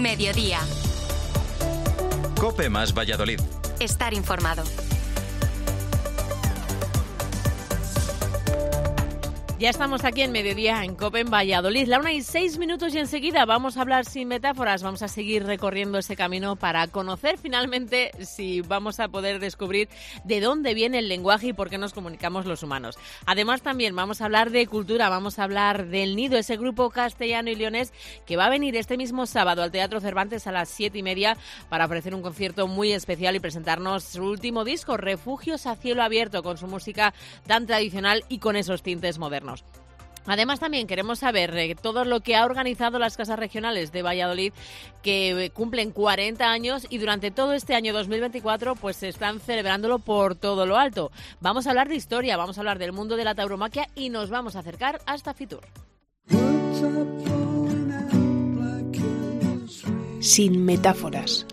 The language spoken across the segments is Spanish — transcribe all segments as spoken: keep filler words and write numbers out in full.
Mediodía. COPE más Valladolid. Estar informado. Ya estamos aquí en Mediodía en COPE en Valladolid. La una y seis minutos y enseguida vamos a hablar sin metáforas. Vamos a seguir recorriendo ese camino para conocer finalmente si vamos a poder descubrir de dónde viene el lenguaje y por qué nos comunicamos los humanos. Además también vamos a hablar de cultura, vamos a hablar del Nido, ese grupo castellano y leonés que va a venir este mismo sábado al Teatro Cervantes a las siete y media para ofrecer un concierto muy especial y presentarnos su último disco, Refugios a cielo abierto, con su música tan tradicional y con esos tintes modernos. Además, también queremos saber eh, todo lo que ha organizado las Casas Regionales de Valladolid, que eh, cumplen cuarenta años y durante todo este año dos mil veinticuatro pues están celebrándolo por todo lo alto. Vamos a hablar de historia, vamos a hablar del mundo de la tauromaquia y nos vamos a acercar hasta Fitur. Sin metáforas.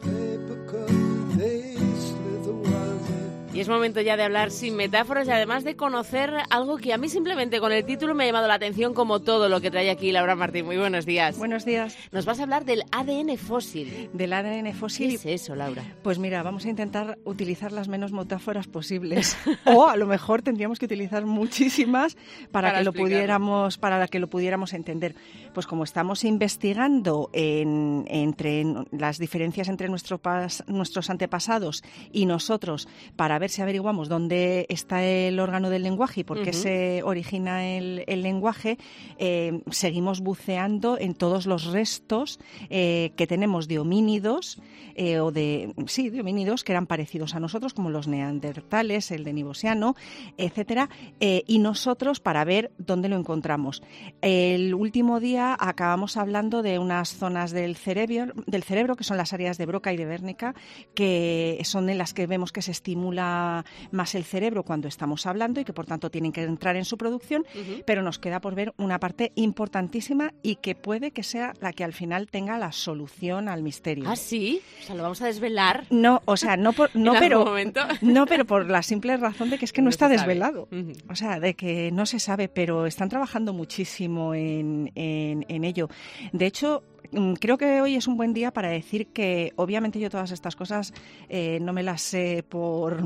Y es momento ya de hablar sin metáforas y además de conocer algo que a mí simplemente con el título me ha llamado la atención, como todo lo que trae aquí Laura Martín. Muy buenos días. Buenos días. Nos vas a hablar del A D N fósil. ¿Del A D N fósil? ¿Qué es eso, Laura? Pues mira, vamos a intentar utilizar las menos metáforas posibles. O a lo mejor tendríamos que utilizar muchísimas para, para que lo pudiéramos, para que lo pudiéramos entender. Pues como estamos investigando en, entre en las diferencias entre nuestro pas, nuestros antepasados y nosotros para ver si averiguamos dónde está el órgano del lenguaje y por qué uh-huh. se origina el, el lenguaje, eh, seguimos buceando en todos los restos eh, que tenemos de homínidos eh, o de sí de homínidos que eran parecidos a nosotros, como los neandertales, el denisovano, etcétera, eh, y nosotros para ver dónde lo encontramos. El último día acabamos hablando de unas zonas del cerebro, del cerebro que son las áreas de Broca y de Wernicke, que son en las que vemos que se estimula más el cerebro cuando estamos hablando y que por tanto tienen que entrar en su producción, uh-huh. pero nos queda por ver una parte importantísima y que puede que sea la que al final tenga la solución al misterio. ¿Ah, sí? O sea, ¿lo vamos a desvelar? No, o sea, no por, no, pero, no, pero por la simple razón de que es que no, no está desvelado. Uh-huh. O sea, de que no se sabe, pero están trabajando muchísimo en, en, en ello. De hecho, creo que hoy es un buen día para decir que obviamente yo todas estas cosas eh, no me las sé por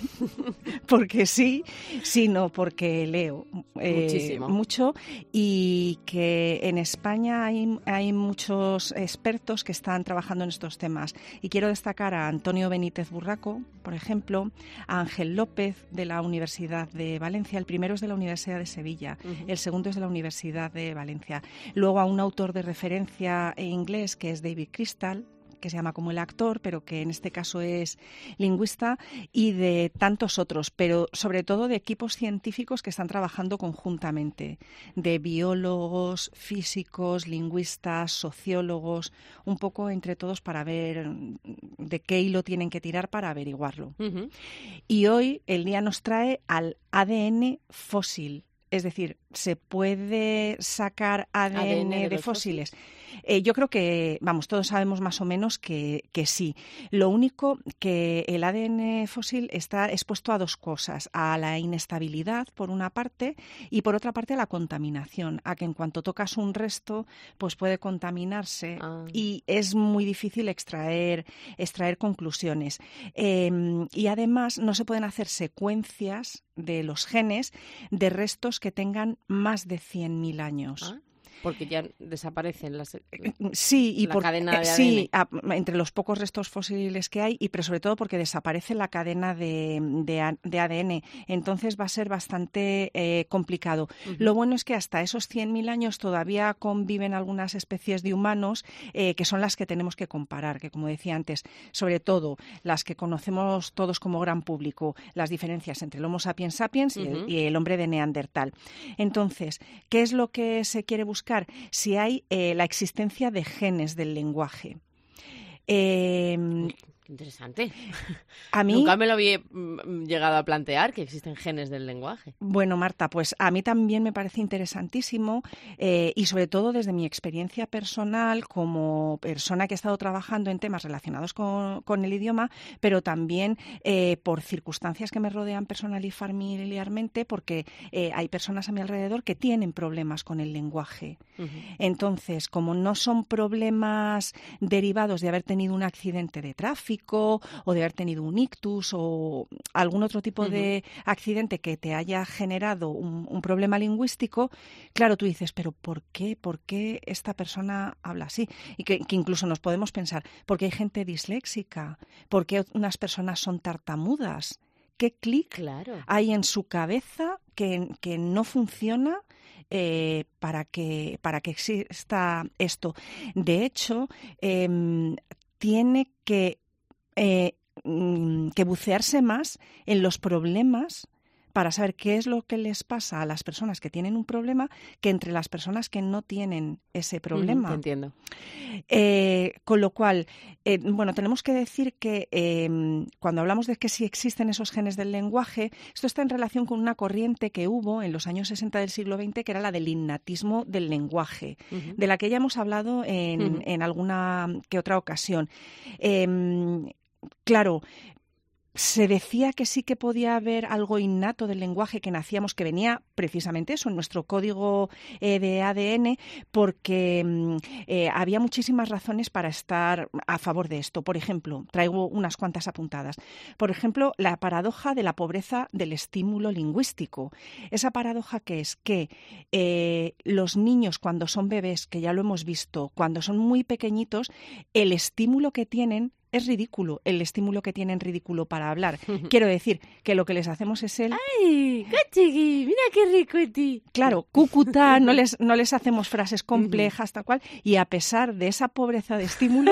porque sí, sino porque leo eh, mucho y que en España hay, hay muchos expertos que están trabajando en estos temas. Y quiero destacar a Antonio Benítez Burraco, por ejemplo, a Ángel López de la Universidad de Valencia. El primero es de la Universidad de Sevilla, uh-huh. el segundo es de la Universidad de Valencia. Luego a un autor de referencia en inglés que es David Crystal, que se llama como el actor, pero que en este caso es lingüista, y de tantos otros, pero sobre todo de equipos científicos que están trabajando conjuntamente, de biólogos, físicos, lingüistas, sociólogos, un poco entre todos para ver de qué hilo tienen que tirar para averiguarlo. Uh-huh. Y hoy el día nos trae al A D N fósil. Es decir, ¿se puede sacar A D N, A D N de, de fósiles? fósiles? Eh, yo creo que, vamos, todos sabemos más o menos que, que sí. Lo único que el A D N fósil está expuesto a dos cosas, a la inestabilidad, por una parte, y por otra parte a la contaminación, a que en cuanto tocas un resto, pues puede contaminarse ah. y es muy difícil extraer, extraer conclusiones. Eh, y además no se pueden hacer secuencias de los genes de restos que tengan más de cien mil años. ¿Ah? Porque ya desaparecen las, sí, y la por, cadena de A D N. Sí, a, entre los pocos restos fósiles que hay, y pero sobre todo porque desaparece la cadena de, de, de A D N. Entonces va a ser bastante eh, complicado. Uh-huh. Lo bueno es que hasta esos cien mil años todavía conviven algunas especies de humanos eh, que son las que tenemos que comparar, que como decía antes, sobre todo las que conocemos todos como gran público, las diferencias entre el Homo sapiens sapiens uh-huh. y, el, y el hombre de Neandertal. Entonces, ¿qué es lo que se quiere buscar? Si hay eh, la existencia de genes del lenguaje. Eh, Interesante. A mí, Nunca me lo había llegado a plantear, que existen genes del lenguaje. Bueno, Marta, pues a mí también me parece interesantísimo eh, y sobre todo desde mi experiencia personal como persona que ha estado trabajando en temas relacionados con, con el idioma, pero también eh, por circunstancias que me rodean personal y familiarmente, porque eh, hay personas a mi alrededor que tienen problemas con el lenguaje. Uh-huh. Entonces, como no son problemas derivados de haber tenido un accidente de tráfico, o de haber tenido un ictus o algún otro tipo uh-huh. de accidente que te haya generado un, un problema lingüístico, claro, tú dices, pero ¿por qué? ¿Por qué esta persona habla así? Y que, que incluso nos podemos pensar, ¿por qué hay gente disléxica? ¿Por qué unas personas son tartamudas? ¿Qué clic claro. hay en su cabeza que, que no funciona eh, para que, para que exista esto? De hecho, eh, tiene que Eh, que bucearse más en los problemas para saber qué es lo que les pasa a las personas que tienen un problema que entre las personas que no tienen ese problema. Mm, entiendo. Eh, con lo cual, eh, bueno, tenemos que decir que eh, cuando hablamos de que sí existen esos genes del lenguaje, esto está en relación con una corriente que hubo en los años sesenta del siglo veinte, que era la del innatismo del lenguaje, uh-huh. de la que ya hemos hablado en, uh-huh. en alguna que otra ocasión. Eh, Claro, se decía que sí que podía haber algo innato del lenguaje que nacíamos, que venía precisamente eso, en nuestro código eh, de A D N, porque eh, había muchísimas razones para estar a favor de esto. Por ejemplo, traigo unas cuantas apuntadas. Por ejemplo, la paradoja de la pobreza del estímulo lingüístico. Esa paradoja que es que eh, los niños cuando son bebés, que ya lo hemos visto, cuando son muy pequeñitos, el estímulo que tienen es ridículo, el estímulo que tienen ridículo para hablar. Quiero decir que lo que les hacemos es el... ¡Ay, cachigui! ¡Mira qué rico es ti! Claro, cúcuta, no les, no les hacemos frases complejas, tal cual, y a pesar de esa pobreza de estímulo...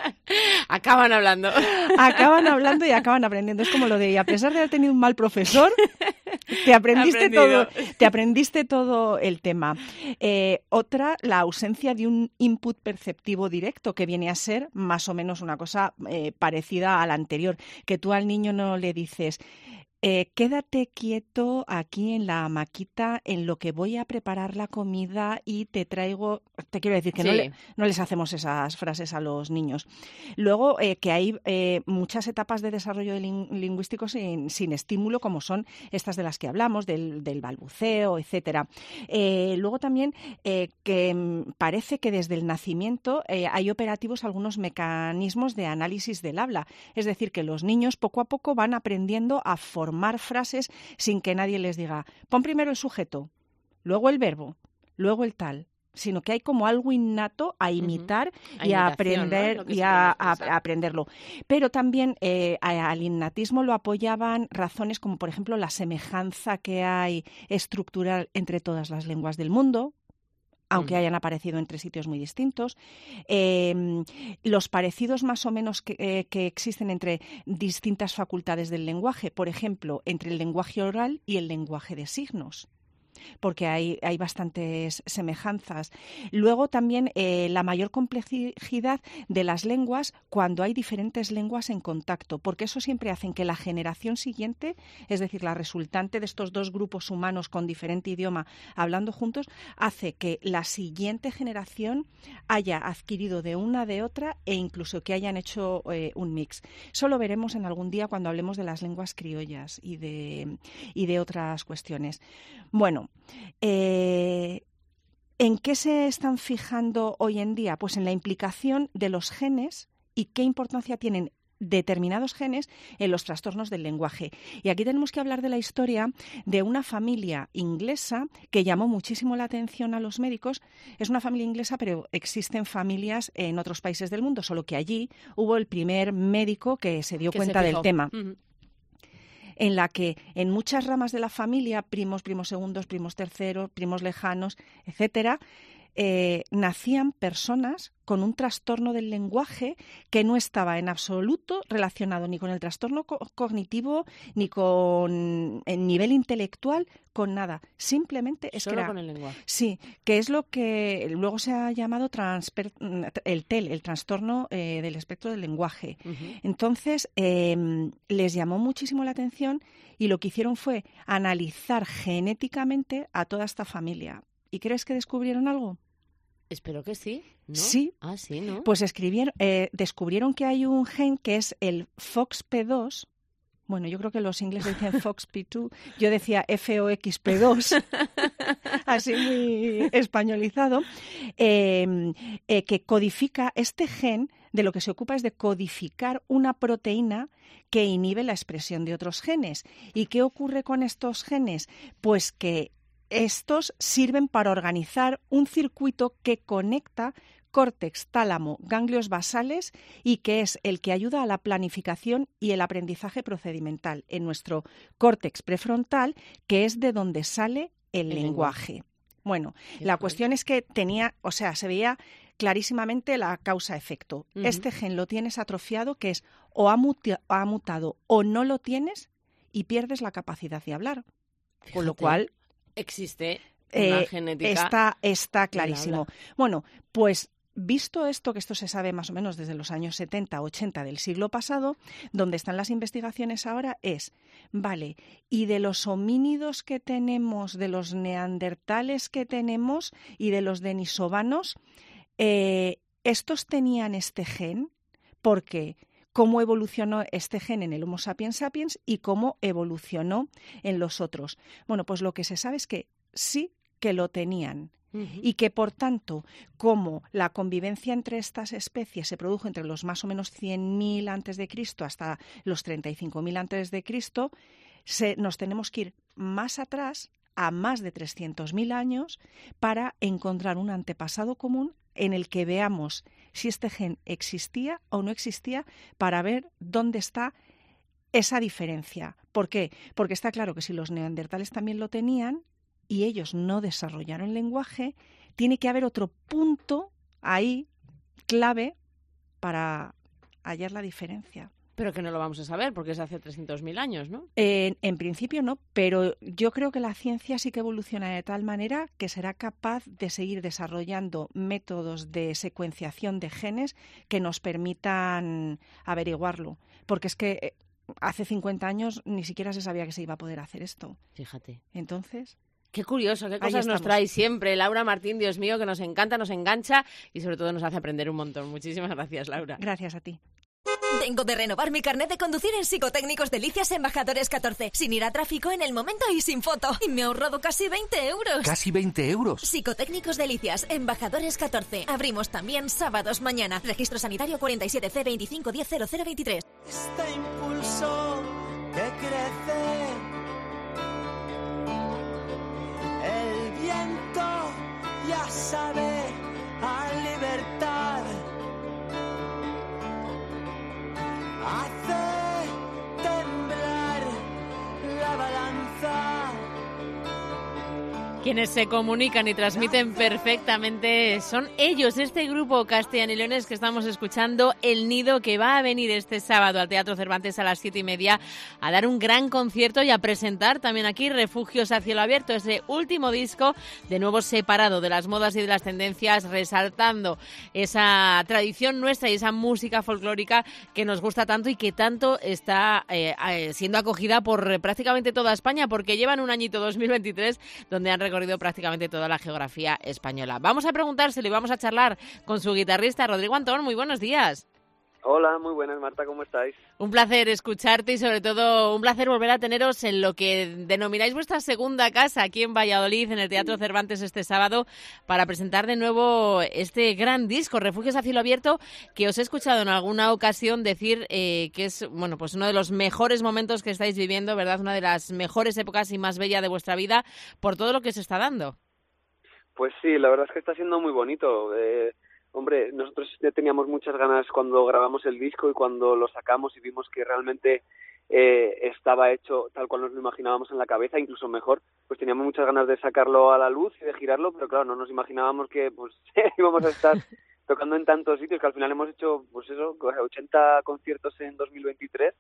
acaban hablando. Acaban hablando y acaban aprendiendo. Es como lo de, y a pesar de haber tenido un mal profesor, te aprendiste todo, te aprendiste todo el tema. Eh, otra, la ausencia de un input perceptivo directo, que viene a ser más o menos una cosa eh, parecida a la anterior, que tú al niño no le dices... Eh, quédate quieto aquí en la hamaquita en lo que voy a preparar la comida y te traigo... Te quiero decir que sí. no, le, no les hacemos esas frases a los niños. Luego, eh, que hay eh, muchas etapas de desarrollo de ling- lingüístico sin, sin estímulo, como son estas de las que hablamos, del, del balbuceo, etcétera. Eh, luego también eh, que m, parece que desde el nacimiento eh, hay operativos algunos mecanismos de análisis del habla. Es decir, que los niños poco a poco van aprendiendo a formar formar frases sin que nadie les diga, pon primero el sujeto, luego el verbo, luego el tal, sino que hay como algo innato a imitar uh-huh. a y a aprender, ¿no? y a, a, a aprenderlo. Pero también eh, al innatismo lo apoyaban razones como, por ejemplo, la semejanza que hay estructural entre todas las lenguas del mundo, aunque hayan aparecido entre sitios muy distintos, eh, los parecidos más o menos que, eh, que existen entre distintas facultades del lenguaje, por ejemplo, entre el lenguaje oral y el lenguaje de signos, porque hay, hay bastantes semejanzas. Luego también eh, la mayor complejidad de las lenguas cuando hay diferentes lenguas en contacto, porque eso siempre hace que la generación siguiente, es decir, la resultante de estos dos grupos humanos con diferente idioma hablando juntos, hace que la siguiente generación haya adquirido de una de otra e incluso que hayan hecho eh, un mix. Eso lo veremos en algún día cuando hablemos de las lenguas criollas y de, y de otras cuestiones. Bueno, Eh, ¿en qué se están fijando hoy en día? Pues en la implicación de los genes y qué importancia tienen determinados genes en los trastornos del lenguaje. Y aquí tenemos que hablar de la historia de una familia inglesa que llamó muchísimo la atención a los médicos. Es una familia inglesa, pero existen familias en otros países del mundo, solo que allí hubo el primer médico que se dio que cuenta se del tema. Uh-huh. En la que en muchas ramas de la familia, primos, primos segundos, primos terceros, primos lejanos, etcétera, eh, nacían personas con un trastorno del lenguaje que no estaba en absoluto relacionado ni con el trastorno co- cognitivo, ni con el nivel intelectual, con nada. Simplemente es Solo que era, con el lenguaje. Sí, que es lo que luego se ha llamado transper, el T E L, el trastorno eh, del espectro del lenguaje. Uh-huh. Entonces, eh, les llamó muchísimo la atención y lo que hicieron fue analizar genéticamente a toda esta familia. ¿Y crees que descubrieron algo? Espero que sí, ¿no? Sí. Ah, sí, ¿no? Pues escribieron, eh, descubrieron que hay un gen que es el F O X P dos. Bueno, yo creo que los ingleses dicen F O X P dos. Yo decía F O X P dos, así muy españolizado, eh, eh, que codifica este gen. De lo que se ocupa es de codificar una proteína que inhibe la expresión de otros genes. ¿Y qué ocurre con estos genes? Pues que estos sirven para organizar un circuito que conecta córtex, tálamo, ganglios basales y que es el que ayuda a la planificación y el aprendizaje procedimental en nuestro córtex prefrontal, que es de donde sale el, el lenguaje. lenguaje. Bueno, Qué la fuerte. Cuestión es que tenía, o sea, se veía clarísimamente la causa-efecto. Uh-huh. Este gen lo tienes atrofiado, que es o ha, muti- ha mutado o no lo tienes y pierdes la capacidad de hablar. Fíjate, con lo cual existe una eh, genética. Está, está clarísimo. Bueno, pues visto esto, que esto se sabe más o menos desde los años setenta, ochenta del siglo pasado, donde están las investigaciones ahora es, vale, y de los homínidos que tenemos, de los neandertales que tenemos y de los denisovanos, eh, ¿estos tenían este gen? Porque cómo evolucionó este gen en el Homo sapiens sapiens y cómo evolucionó en los otros. Bueno, pues lo que se sabe es que sí que lo tenían. Uh-huh. Y que, por tanto, como la convivencia entre estas especies se produjo entre los más o menos cien mil antes de Cristo hasta los treinta y cinco mil antes de Cristo, se, nos tenemos que ir más atrás, a más de trescientos mil años, para encontrar un antepasado común en el que veamos si este gen existía o no existía, para ver dónde está esa diferencia. ¿Por qué? Porque está claro que si los neandertales también lo tenían y ellos no desarrollaron lenguaje, tiene que haber otro punto ahí clave para hallar la diferencia. Pero que no lo vamos a saber porque es hace trescientos mil años, ¿no? Eh, en principio no, pero yo creo que la ciencia sí que evoluciona de tal manera que será capaz de seguir desarrollando métodos de secuenciación de genes que nos permitan averiguarlo. Porque es que eh, hace cincuenta años ni siquiera se sabía que se iba a poder hacer esto. Fíjate. Entonces... Qué curioso, qué cosas nos trae siempre Laura Martín, Dios mío, que nos encanta, nos engancha y sobre todo nos hace aprender un montón. Muchísimas gracias, Laura. Gracias a ti. Vengo de renovar mi carnet de conducir en Psicotécnicos Delicias Embajadores catorce, sin ir a tráfico, en el momento y sin foto. Y me he ahorrado casi veinte euros. ¿Casi veinte euros? Psicotécnicos Delicias Embajadores catorce. Abrimos también sábados mañana. Registro sanitario cuarenta y siete C veinticinco diez cero cero veintitrés. Este impulso que crece, el viento ya sabe a libertad. Hace temblar la balanza. Quienes se comunican y transmiten perfectamente son ellos, este grupo Castellán y Leones que estamos escuchando, El Nido, que va a venir este sábado al Teatro Cervantes a las siete y media a dar un gran concierto y a presentar también aquí Refugios a Cielo Abierto, ese último disco de nuevo separado de las modas y de las tendencias, resaltando esa tradición nuestra y esa música folclórica que nos gusta tanto y que tanto está eh, siendo acogida por prácticamente toda España, porque llevan un añito dos mil veintitrés donde han recorrido prácticamente toda la geografía española. Vamos a preguntárselo y vamos a charlar con su guitarrista Rodrigo Antón. Muy buenos días. Hola, muy buenas, Marta, ¿cómo estáis? Un placer escucharte y sobre todo un placer volver a teneros en lo que denomináis vuestra segunda casa aquí en Valladolid, en el Teatro Cervantes este sábado, para presentar de nuevo este gran disco, Refugios a Cielo Abierto, que os he escuchado en alguna ocasión decir eh, que es bueno pues uno de los mejores momentos que estáis viviendo, ¿verdad? Una de las mejores épocas y más bella de vuestra vida por todo lo que se está dando. Pues sí, la verdad es que está siendo muy bonito. Eh... Hombre, nosotros ya teníamos muchas ganas cuando grabamos el disco y cuando lo sacamos y vimos que realmente eh, estaba hecho tal cual nos lo imaginábamos en la cabeza, incluso mejor. Pues teníamos muchas ganas de sacarlo a la luz y de girarlo, pero claro, no nos imaginábamos que pues íbamos a estar tocando en tantos sitios, que al final hemos hecho pues eso, ochenta conciertos en dos mil veintitrés.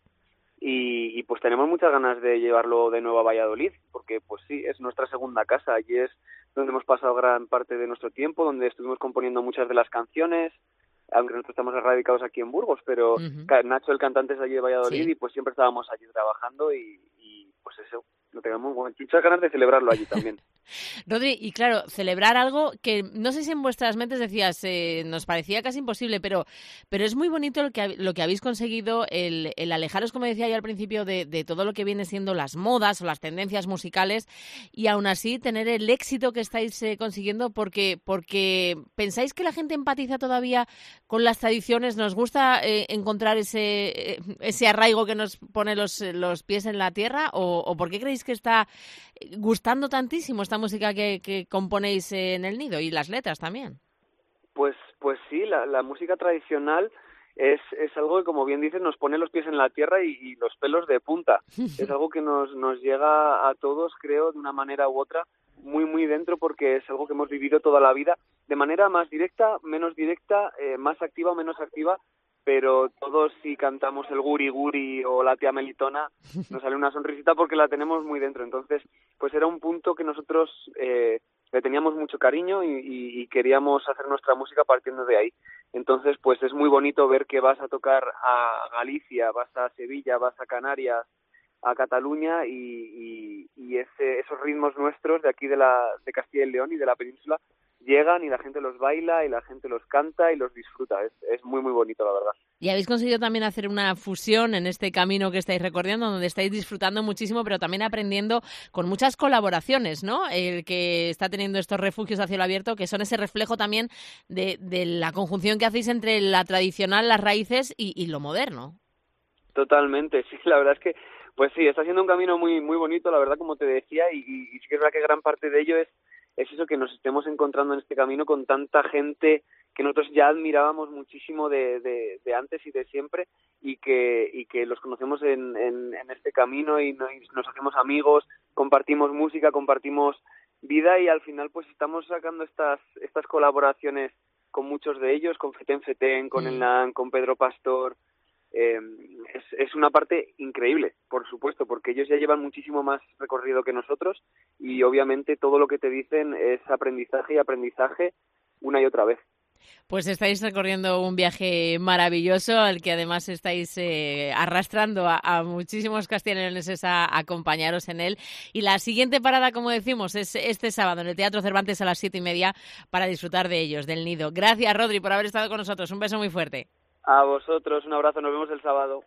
Y, y pues tenemos muchas ganas de llevarlo de nuevo a Valladolid, porque pues sí, es nuestra segunda casa, allí es donde hemos pasado gran parte de nuestro tiempo, donde estuvimos componiendo muchas de las canciones, aunque nosotros estamos radicados aquí en Burgos, pero uh-huh. Nacho, el cantante, es allí de Valladolid, sí. Y pues siempre estábamos allí trabajando y, y pues eso, no tenemos muchas ganas de celebrarlo allí también. Rodri, y claro, celebrar algo que no sé si en vuestras mentes decías, eh, nos parecía casi imposible, pero pero es muy bonito lo que, lo que habéis conseguido, el, el alejaros, como decía yo al principio, de, de todo lo que viene siendo las modas o las tendencias musicales, y aún así tener el éxito que estáis eh, consiguiendo, porque porque pensáis que la gente empatiza todavía con las tradiciones, nos gusta eh, encontrar ese ese arraigo que nos pone los, los pies en la tierra, o, o por qué creéis que está gustando tantísimo esta música que, que componéis en El Nido, y las letras también. Pues pues sí, la, la música tradicional es es algo que, como bien dices, nos pone los pies en la tierra y, y los pelos de punta. Es algo que nos nos llega a todos, creo, de una manera u otra, muy muy dentro, porque es algo que hemos vivido toda la vida, de manera más directa, menos directa, eh, más activa o menos activa, pero todos, si cantamos el Guri Guri o la Tía Melitona, nos sale una sonrisita porque la tenemos muy dentro. Entonces, pues era un punto que nosotros eh, le teníamos mucho cariño y, y, y queríamos hacer nuestra música partiendo de ahí. Entonces, pues es muy bonito ver que vas a tocar a Galicia, vas a Sevilla, vas a Canarias, a Cataluña, y, y, y ese, esos ritmos nuestros de aquí de, la, de Castilla y León y de la península llegan y la gente los baila y la gente los canta y los disfruta. Es, es muy, muy bonito, la verdad. Y habéis conseguido también hacer una fusión en este camino que estáis recorriendo, donde estáis disfrutando muchísimo, pero también aprendiendo con muchas colaboraciones, ¿no? El que está teniendo estos refugios a cielo abierto, que son ese reflejo también de, de la conjunción que hacéis entre la tradicional, las raíces y, y lo moderno. Totalmente, sí, la verdad es que, pues sí, está siendo un camino muy, muy bonito, la verdad, como te decía, y, y sí que es verdad que gran parte de ello es es eso, que nos estemos encontrando en este camino con tanta gente que nosotros ya admirábamos muchísimo de, de, de antes y de siempre, y que y que los conocemos en, en, en este camino y nos, nos hacemos amigos, compartimos música, compartimos vida, y al final pues estamos sacando estas estas colaboraciones con muchos de ellos, con Feten Feten, con mm. Enlan, con Pedro Pastor. Eh, es, es una parte increíble, por supuesto, porque ellos ya llevan muchísimo más recorrido que nosotros, y obviamente todo lo que te dicen es aprendizaje y aprendizaje una y otra vez. Pues estáis recorriendo un viaje maravilloso, al que además estáis eh, arrastrando a, a muchísimos castellaneses a, a acompañaros en él. Y la siguiente parada, como decimos, es este sábado en el Teatro Cervantes a las siete y media para disfrutar de ellos, del Nido. Gracias, Rodri, por haber estado con nosotros. Un beso muy fuerte. A vosotros, un abrazo, nos vemos el sábado.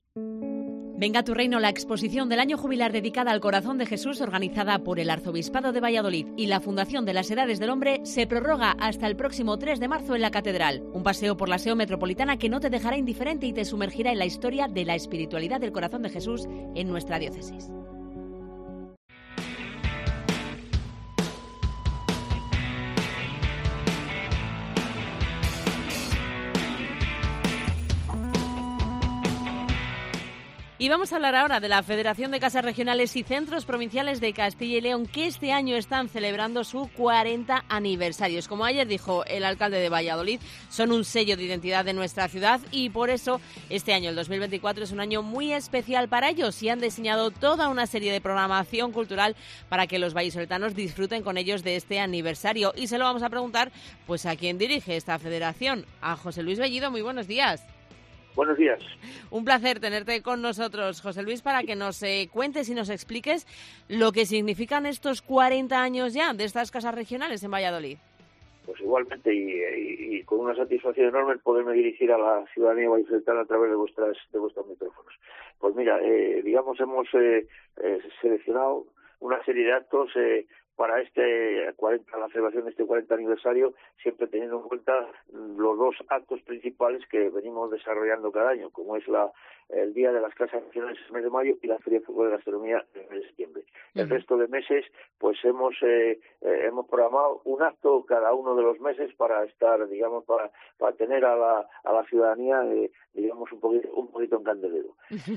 Venga a tu reino, la exposición del año jubilar dedicada al corazón de Jesús, organizada por el Arzobispado de Valladolid y la Fundación de las Edades del Hombre, se prorroga hasta el próximo tres de marzo en la Catedral. Un paseo por la S E O metropolitana que no te dejará indiferente y te sumergirá en la historia de la espiritualidad del corazón de Jesús en nuestra diócesis. Y vamos a hablar ahora de la Federación de Casas Regionales y Centros Provinciales de Castilla y León, que este año están celebrando su cuarenta aniversarios. Como ayer dijo el alcalde de Valladolid, son un sello de identidad de nuestra ciudad, y por eso este año, el dos mil veinticuatro, es un año muy especial para ellos, y han diseñado toda una serie de programación cultural para que los vallisoletanos disfruten con ellos de este aniversario. Y se lo vamos a preguntar pues a quien dirige esta federación, a José Luis Bellido. Muy buenos días. Buenos días. Un placer tenerte con nosotros, José Luis, para que nos eh, cuentes y nos expliques lo que significan estos cuarenta años ya de estas casas regionales en Valladolid. Pues igualmente, y, y, y con una satisfacción enorme el poderme dirigir a la ciudadanía vallisoletana a través de vuestras de vuestros micrófonos. Pues mira, eh, digamos, hemos eh, eh, seleccionado una serie de actos eh, para este cuarenta, la celebración de este cuarenta aniversario, siempre teniendo en cuenta los dos actos principales que venimos desarrollando cada año, como es la el Día de las Casas Regionales en el mes de mayo y la Feria de Gastronomía en el mes de septiembre. Uh-huh. El resto de meses, pues hemos eh, eh, hemos programado un acto cada uno de los meses para estar, digamos, para para tener a la a la ciudadanía, eh, digamos, un poquito un poquito en candelero.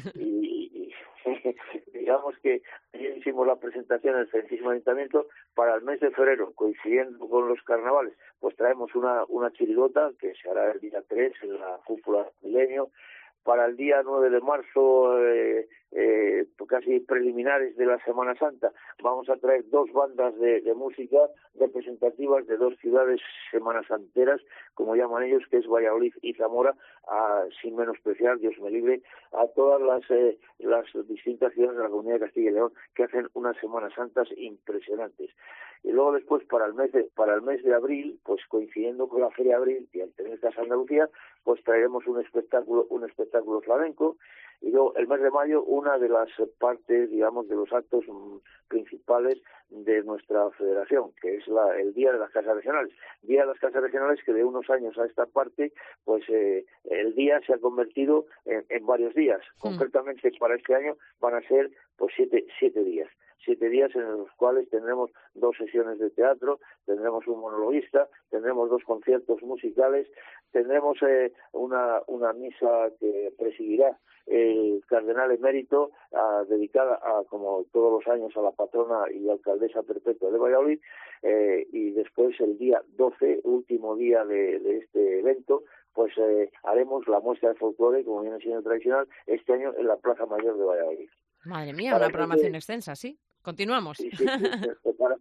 y, y digamos que ayer hicimos la presentación en el Excelentísimo Ayuntamiento para el mes de febrero, coincidiendo con los carnavales, pues traemos una una chirigota que se hará el día tres en la cúpula Milenio. Para el día nueve de marzo, eh, eh, casi preliminares de la Semana Santa, vamos a traer dos bandas de, de música representativas de dos ciudades semanasanteras, como llaman ellos, que es Valladolid y Zamora, a, sin menospreciar, Dios me libre, a todas las, eh, las distintas ciudades de la Comunidad de Castilla y León que hacen unas Semanas Santas impresionantes. Y luego después, para el mes de, para el mes de abril, pues coincidiendo con la Feria de Abril y al tener Casa Andalucía, pues traeremos un espectáculo, un espectáculo flamenco. Y luego el mes de mayo, una de las partes, digamos, de los actos mm, principales de nuestra federación, que es la, el Día de las Casas Regionales. Día de las Casas Regionales que de unos años a esta parte, pues eh, el día se ha convertido en, en varios días. Mm. Concretamente para este año van a ser pues siete, siete días. Siete días en los cuales tendremos dos sesiones de teatro, tendremos un monologuista, tendremos dos conciertos musicales, tendremos eh, una, una misa que presidirá el cardenal emérito, uh, dedicada a, como todos los años, a la patrona y alcaldesa perpetua de Valladolid, eh, y después el día doce, último día de, de este evento, pues eh, haremos la muestra de folclore, como viene siendo tradicional, este año en la Plaza Mayor de Valladolid. Madre mía, para una programación de... extensa, ¿sí? Continuamos. Sí, sí, sí, para,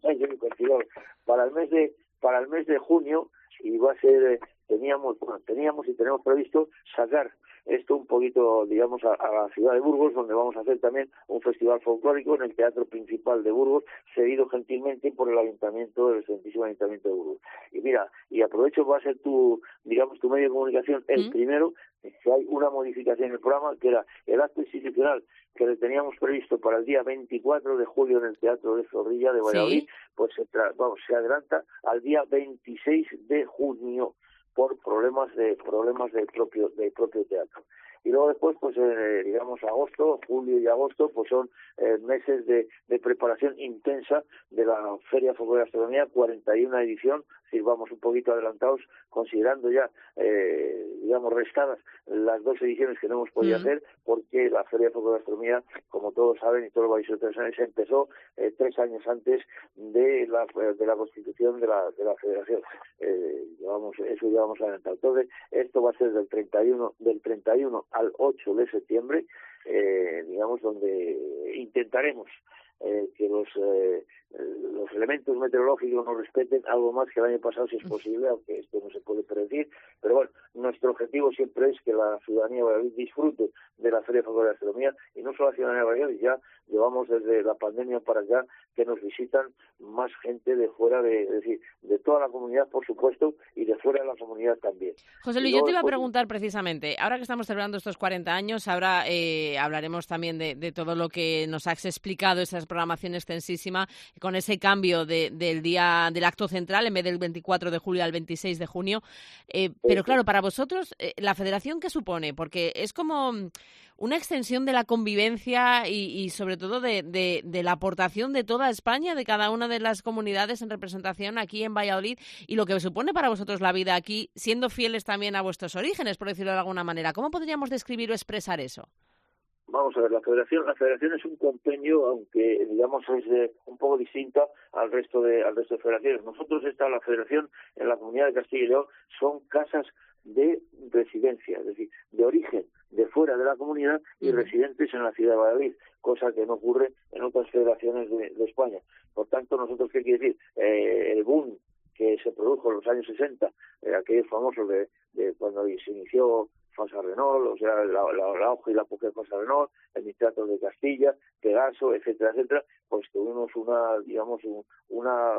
para el mes de para el mes de junio, y va a ser teníamos bueno, teníamos y tenemos previsto sacar esto un poquito, digamos, a, a la ciudad de Burgos, donde vamos a hacer también un festival folclórico en el Teatro Principal de Burgos, cedido gentilmente por el Ayuntamiento, el Excelentísimo Ayuntamiento de Burgos. Y mira, y aprovecho, va a ser tu, digamos, tu medio de comunicación el ¿Mm? primero, que hay una modificación en el programa, que era el acto institucional que le teníamos previsto para el día veinticuatro de julio en el Teatro de Zorrilla de Valladolid, ¿sí? Pues se, tra- vamos, se adelanta al día veintiséis de junio por problemas de problemas del propio del propio teatro. Y luego después, pues eh, digamos agosto, julio y agosto, pues son eh, meses de, de preparación intensa de la Feria Folclore de Gastronomía, cuarenta y una edición, si vamos un poquito adelantados, considerando ya, eh, digamos, restadas las dos ediciones que no hemos podido mm. hacer, porque la Feria Folclore de Gastronomía, como todos saben y todos los vallisoletanos, se empezó eh, tres años antes de la de la constitución de la de la Federación. Eh, llevamos, eso llevamos adelantado. Entonces, esto va a ser del treinta y uno del treinta y uno al ocho de septiembre, eh, digamos, donde intentaremos eh, que los eh, los elementos meteorológicos nos respeten algo más que el año pasado, si es posible, aunque esto no se puede predecir. Pero bueno, nuestro objetivo siempre es que la ciudadanía de Valladolid disfrute de la Feria Folclore de Gastronomía, y no solo la ciudadanía de Valladolid, ya llevamos desde la pandemia para acá que nos visitan más gente de fuera, de, es decir, de toda la comunidad, por supuesto, y de fuera de la comunidad también. José Luis, yo te iba a preguntar precisamente, ahora que estamos celebrando estos cuarenta años, ahora eh, hablaremos también de, de todo lo que nos has explicado, esa programación extensísima, con ese cambio de, del día del acto central, en vez del veinticuatro de julio al veintiséis de junio. Eh, pero claro, para vosotros, eh, ¿la federación qué supone? Porque es como una extensión de la convivencia y, y sobre todo de, de, de la aportación de toda España, de cada una de las comunidades en representación aquí en Valladolid, y lo que supone para vosotros la vida aquí, siendo fieles también a vuestros orígenes, por decirlo de alguna manera. ¿Cómo podríamos describir o expresar eso? Vamos a ver, la federación la federación es un compendio, aunque digamos es eh, un poco distinta al resto de al resto de federaciones. Nosotros, está la federación en la Comunidad de Castilla y León, son casas de residencia, es decir, de origen de fuera de la comunidad y uh-huh. residentes en la ciudad de Valladolid, cosa que no ocurre en otras federaciones de, de España. Por tanto, nosotros, ¿qué quiere decir? Eh, el boom que se produjo en los años sesenta, eh, aquellos famosos de, de cuando se inició Fasa Renault, o sea, la, la, la hoja y la poca de Fasa Renault, el nitrato de Castilla, Pegaso, etcétera, etcétera, pues tuvimos una, digamos, un, una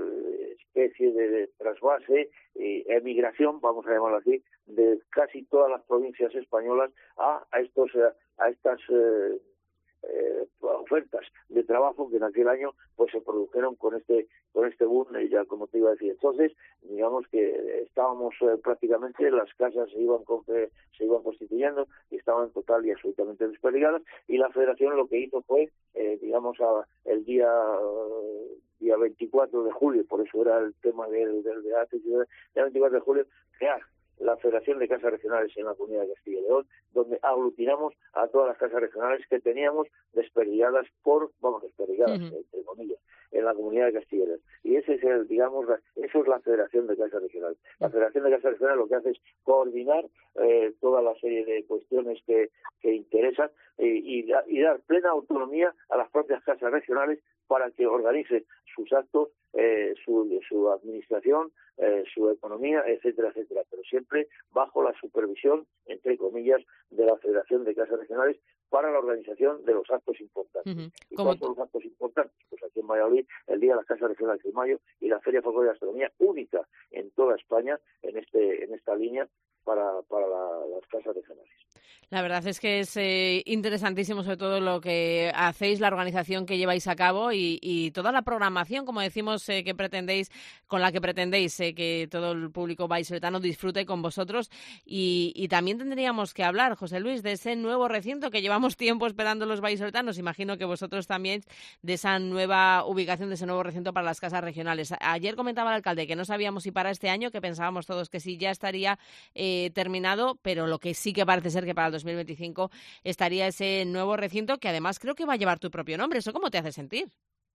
especie de, de trasvase, eh, emigración, vamos a llamarlo así, de casi todas las provincias españolas a, a estos, a estas eh, eh, ofertas de trabajo que en aquel año pues se produjeron con este con este boom, ya como te iba a decir. Entonces, digamos que estábamos eh, prácticamente, las casas se iban con, eh, se iban constituyendo y estaban total y absolutamente desperdigadas, y la Federación lo que hizo fue, eh, digamos, a, el día uh, día veinticuatro de julio, por eso era el tema del, del debate, el día veinticuatro de julio, crear la Federación de Casas Regionales en la Comunidad de Castilla y León, donde aglutinamos a todas las casas regionales que teníamos desperdigadas por, vamos, desperdigadas, uh-huh. entre comillas, en la Comunidad de Castilla y León. Y ese es el, digamos, la, eso es la Federación de Casas Regionales. La Federación de Casas Regionales lo que hace es coordinar eh, toda la serie de cuestiones que, que interesan eh, y, y dar plena autonomía a las propias casas regionales para que organicen sus actos, eh, su, su administración, eh, su economía, etcétera, etcétera, pero siempre bajo la supervisión, entre comillas, de la Federación de Casas Regionales para la organización de los actos importantes. Uh-huh. ¿Y cuáles son los actos importantes? Pues aquí en Valladolid, el Día de las Casas Regionales de mayo y la Feria Folclórica de Gastronomía, única en toda España en este en esta línea para, para la, las casas regionales. La verdad es que es eh, interesantísimo, sobre todo lo que hacéis, la organización que lleváis a cabo y, y toda la programación, como decimos, eh, que pretendéis, con la que pretendéis eh, que todo el público vallisoletano disfrute con vosotros. Y, y también tendríamos que hablar, José Luis, de ese nuevo recinto que llevamos tiempo esperando los vallisoletanos. Imagino que vosotros también, de esa nueva ubicación, de ese nuevo recinto para las casas regionales. Ayer comentaba el alcalde que no sabíamos si para este año, que pensábamos todos que sí, ya estaría eh, terminado, pero lo que sí que parece ser que para el dos mil veinticinco estaría ese nuevo recinto, que además creo que va a llevar tu propio nombre. ¿Eso cómo te hace sentir?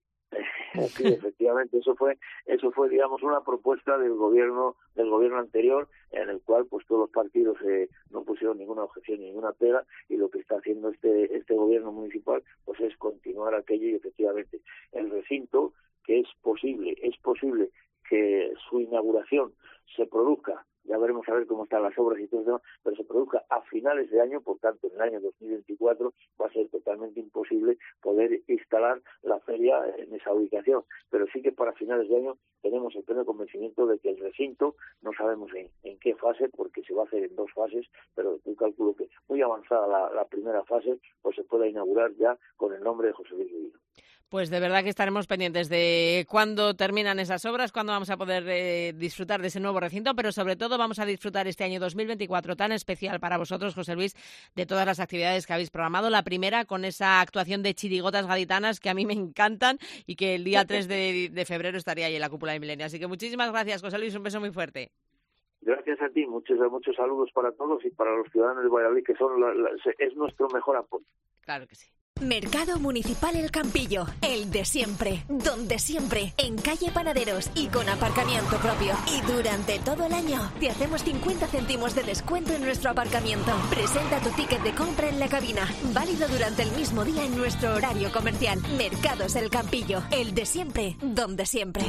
Sí, efectivamente, eso fue, eso fue, digamos, una propuesta del gobierno, del gobierno anterior, en el cual, pues, todos los partidos eh, no pusieron ninguna objeción ni ninguna pega, y lo que está haciendo este, este gobierno municipal, pues, es continuar aquello, y efectivamente, el recinto, que es posible, es posible que su inauguración se produzca, ya veremos a ver cómo están las obras y todo eso, pero se produzca a finales de año, por tanto en el año dos mil veinticuatro va a ser totalmente imposible poder instalar la feria en esa ubicación, pero sí que para finales de año tenemos el pleno convencimiento de que el recinto, no sabemos en, en qué fase, porque se va a hacer en dos fases, pero yo calculo que muy avanzada la, la primera fase, pues se pueda inaugurar ya con el nombre de José Luis Divino. Pues de verdad que estaremos pendientes de cuándo terminan esas obras, cuándo vamos a poder eh, disfrutar de ese nuevo recinto, pero sobre todo vamos a disfrutar este año dos mil veinticuatro tan especial para vosotros, José Luis, de todas las actividades que habéis programado. La primera con esa actuación de chirigotas gaditanas que a mí me encantan y que el día tres de, de febrero estaría ahí en la Cúpula de Milenio. Así que muchísimas gracias, José Luis, un beso muy fuerte. Gracias a ti, muchos muchos saludos para todos y para los ciudadanos de Valladolid, que son la, la, es nuestro mejor apoyo. Claro que sí. Mercado Municipal El Campillo, el de siempre, donde siempre, en calle Panaderos y con aparcamiento propio. Y durante todo el año te hacemos cincuenta céntimos de descuento en nuestro aparcamiento. Presenta tu ticket de compra en la cabina, válido durante el mismo día en nuestro horario comercial. Mercados El Campillo, el de siempre, donde siempre.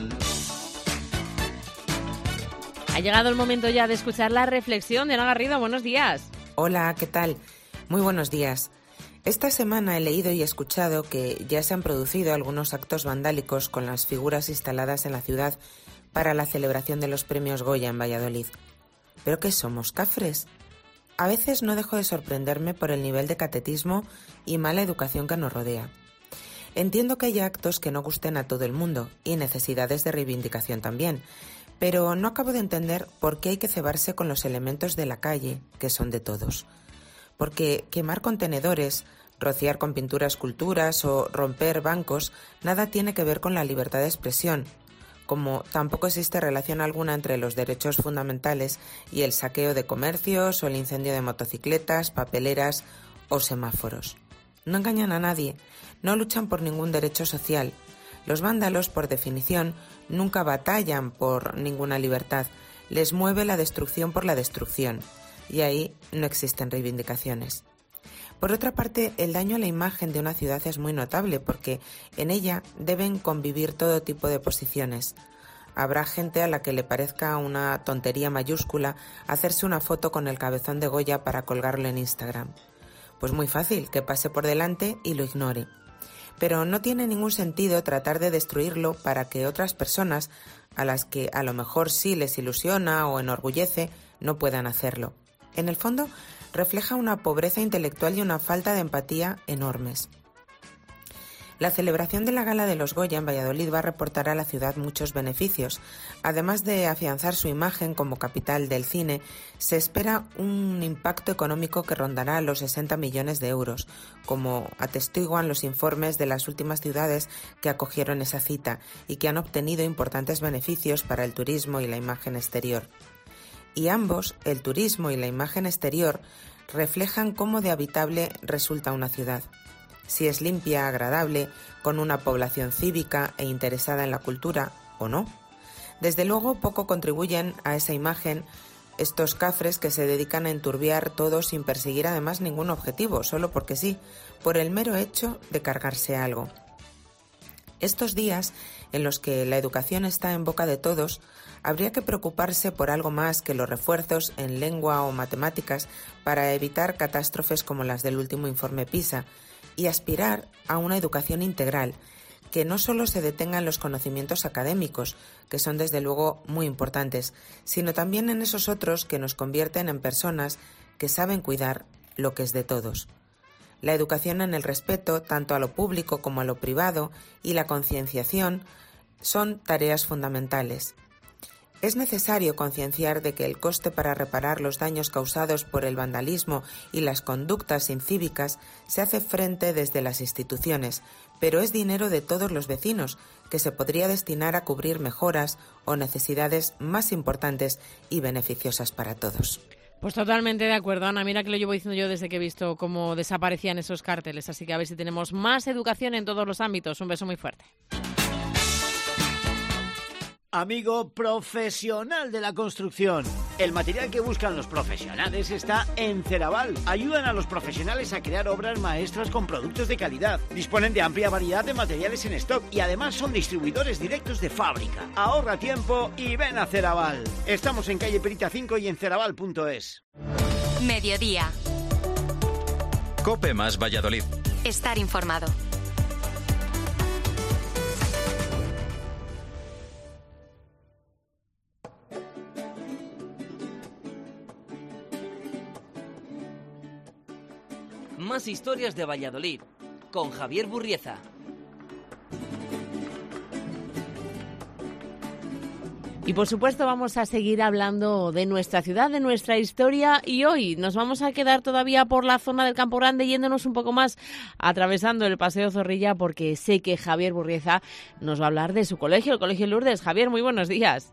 Ha llegado el momento ya de escuchar la reflexión de Ana Garrido. Buenos días. Hola, ¿qué tal? Muy buenos días. Esta semana he leído y escuchado que ya se han producido algunos actos vandálicos con las figuras instaladas en la ciudad para la celebración de los premios Goya en Valladolid. ¿Pero qué somos, cafres? A veces no dejo de sorprenderme por el nivel de catetismo y mala educación que nos rodea. Entiendo que haya actos que no gusten a todo el mundo y necesidades de reivindicación también, pero no acabo de entender por qué hay que cebarse con los elementos de la calle, que son de todos. Porque quemar contenedores, rociar con pintura esculturas o romper bancos nada tiene que ver con la libertad de expresión, como tampoco existe relación alguna entre los derechos fundamentales y el saqueo de comercios o el incendio de motocicletas, papeleras o semáforos. No engañan a nadie, no luchan por ningún derecho social. Los vándalos, por definición, nunca batallan por ninguna libertad, les mueve la destrucción por la destrucción. Y ahí no existen reivindicaciones. Por otra parte, el daño a la imagen de una ciudad es muy notable porque en ella deben convivir todo tipo de posiciones. Habrá gente a la que le parezca una tontería mayúscula hacerse una foto con el cabezón de Goya para colgarlo en Instagram. Pues muy fácil, que pase por delante y lo ignore. Pero no tiene ningún sentido tratar de destruirlo para que otras personas, a las que a lo mejor sí les ilusiona o enorgullece, no puedan hacerlo. En el fondo, refleja una pobreza intelectual y una falta de empatía enormes. La celebración de la Gala de los Goya en Valladolid va a reportar a la ciudad muchos beneficios. Además de afianzar su imagen como capital del cine, se espera un impacto económico que rondará los sesenta millones de euros, como atestiguan los informes de las últimas ciudades que acogieron esa cita y que han obtenido importantes beneficios para el turismo y la imagen exterior. Y ambos, el turismo y la imagen exterior, reflejan cómo de habitable resulta una ciudad. Si es limpia, agradable, con una población cívica e interesada en la cultura, o no. Desde luego, poco contribuyen a esa imagen estos cafres que se dedican a enturbiar todo sin perseguir además ningún objetivo, solo porque sí, por el mero hecho de cargarse algo. Estos días, en los que la educación está en boca de todos, habría que preocuparse por algo más que los refuerzos en lengua o matemáticas para evitar catástrofes como las del último informe PISA, y aspirar a una educación integral, que no solo se detenga en los conocimientos académicos, que son desde luego muy importantes, sino también en esos otros que nos convierten en personas que saben cuidar lo que es de todos. La educación en el respeto, tanto a lo público como a lo privado, y la concienciación son tareas fundamentales. Es necesario concienciar de que el coste para reparar los daños causados por el vandalismo y las conductas incívicas se hace frente desde las instituciones, pero es dinero de todos los vecinos que se podría destinar a cubrir mejoras o necesidades más importantes y beneficiosas para todos. Pues totalmente de acuerdo, Ana. Mira que lo llevo diciendo yo desde que he visto cómo desaparecían esos carteles. Así que a ver si tenemos más educación en todos los ámbitos. Un beso muy fuerte. Amigo profesional de la construcción, el material que buscan los profesionales está en Ceraval. Ayudan a los profesionales a crear obras maestras con productos de calidad. Disponen de amplia variedad de materiales en stock y además son distribuidores directos de fábrica. Ahorra tiempo y ven a Ceraval. Estamos en calle Perita cinco y en ceraval punto es. Mediodía. COPE más Valladolid. Estar informado. Más historias de Valladolid, con Javier Burrieza. Y por supuesto vamos a seguir hablando de nuestra ciudad, de nuestra historia, y hoy nos vamos a quedar todavía por la zona del Campo Grande, yéndonos un poco más, atravesando el Paseo Zorrilla, porque sé que Javier Burrieza nos va a hablar de su colegio, el Colegio Lourdes. Javier, muy buenos días.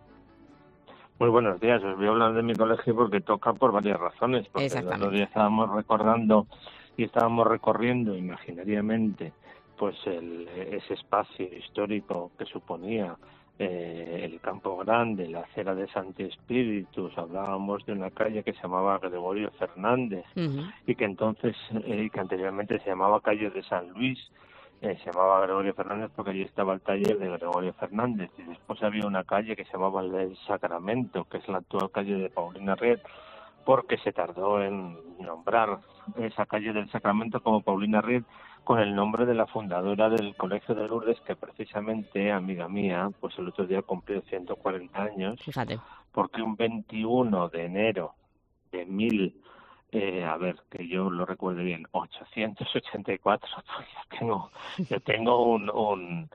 Muy buenos días, os voy a hablar de mi colegio porque toca por varias razones, porque el otro día estábamos recordando y estábamos recorriendo imaginariamente pues el, ese espacio histórico que suponía eh, el Campo Grande, la acera de Santi Espíritus. Hablábamos de una calle que se llamaba Gregorio Fernández uh-huh. y que entonces eh, que anteriormente se llamaba calle de San Luis. Eh, se llamaba Gregorio Fernández porque allí estaba el taller de Gregorio Fernández, y después había una calle que se llamaba el Sacramento, que es la actual calle de Paulina Riet, porque se tardó en nombrar esa calle del Sacramento como Paulina Riet con el nombre de la fundadora del Colegio de Lourdes, que precisamente, amiga mía, pues el otro día cumplió ciento cuarenta años. Fíjate. Porque un veintiuno de enero de mil, eh, a ver, que yo lo recuerde bien, ochocientos ochenta y cuatro, pues yo tengo, yo tengo un... un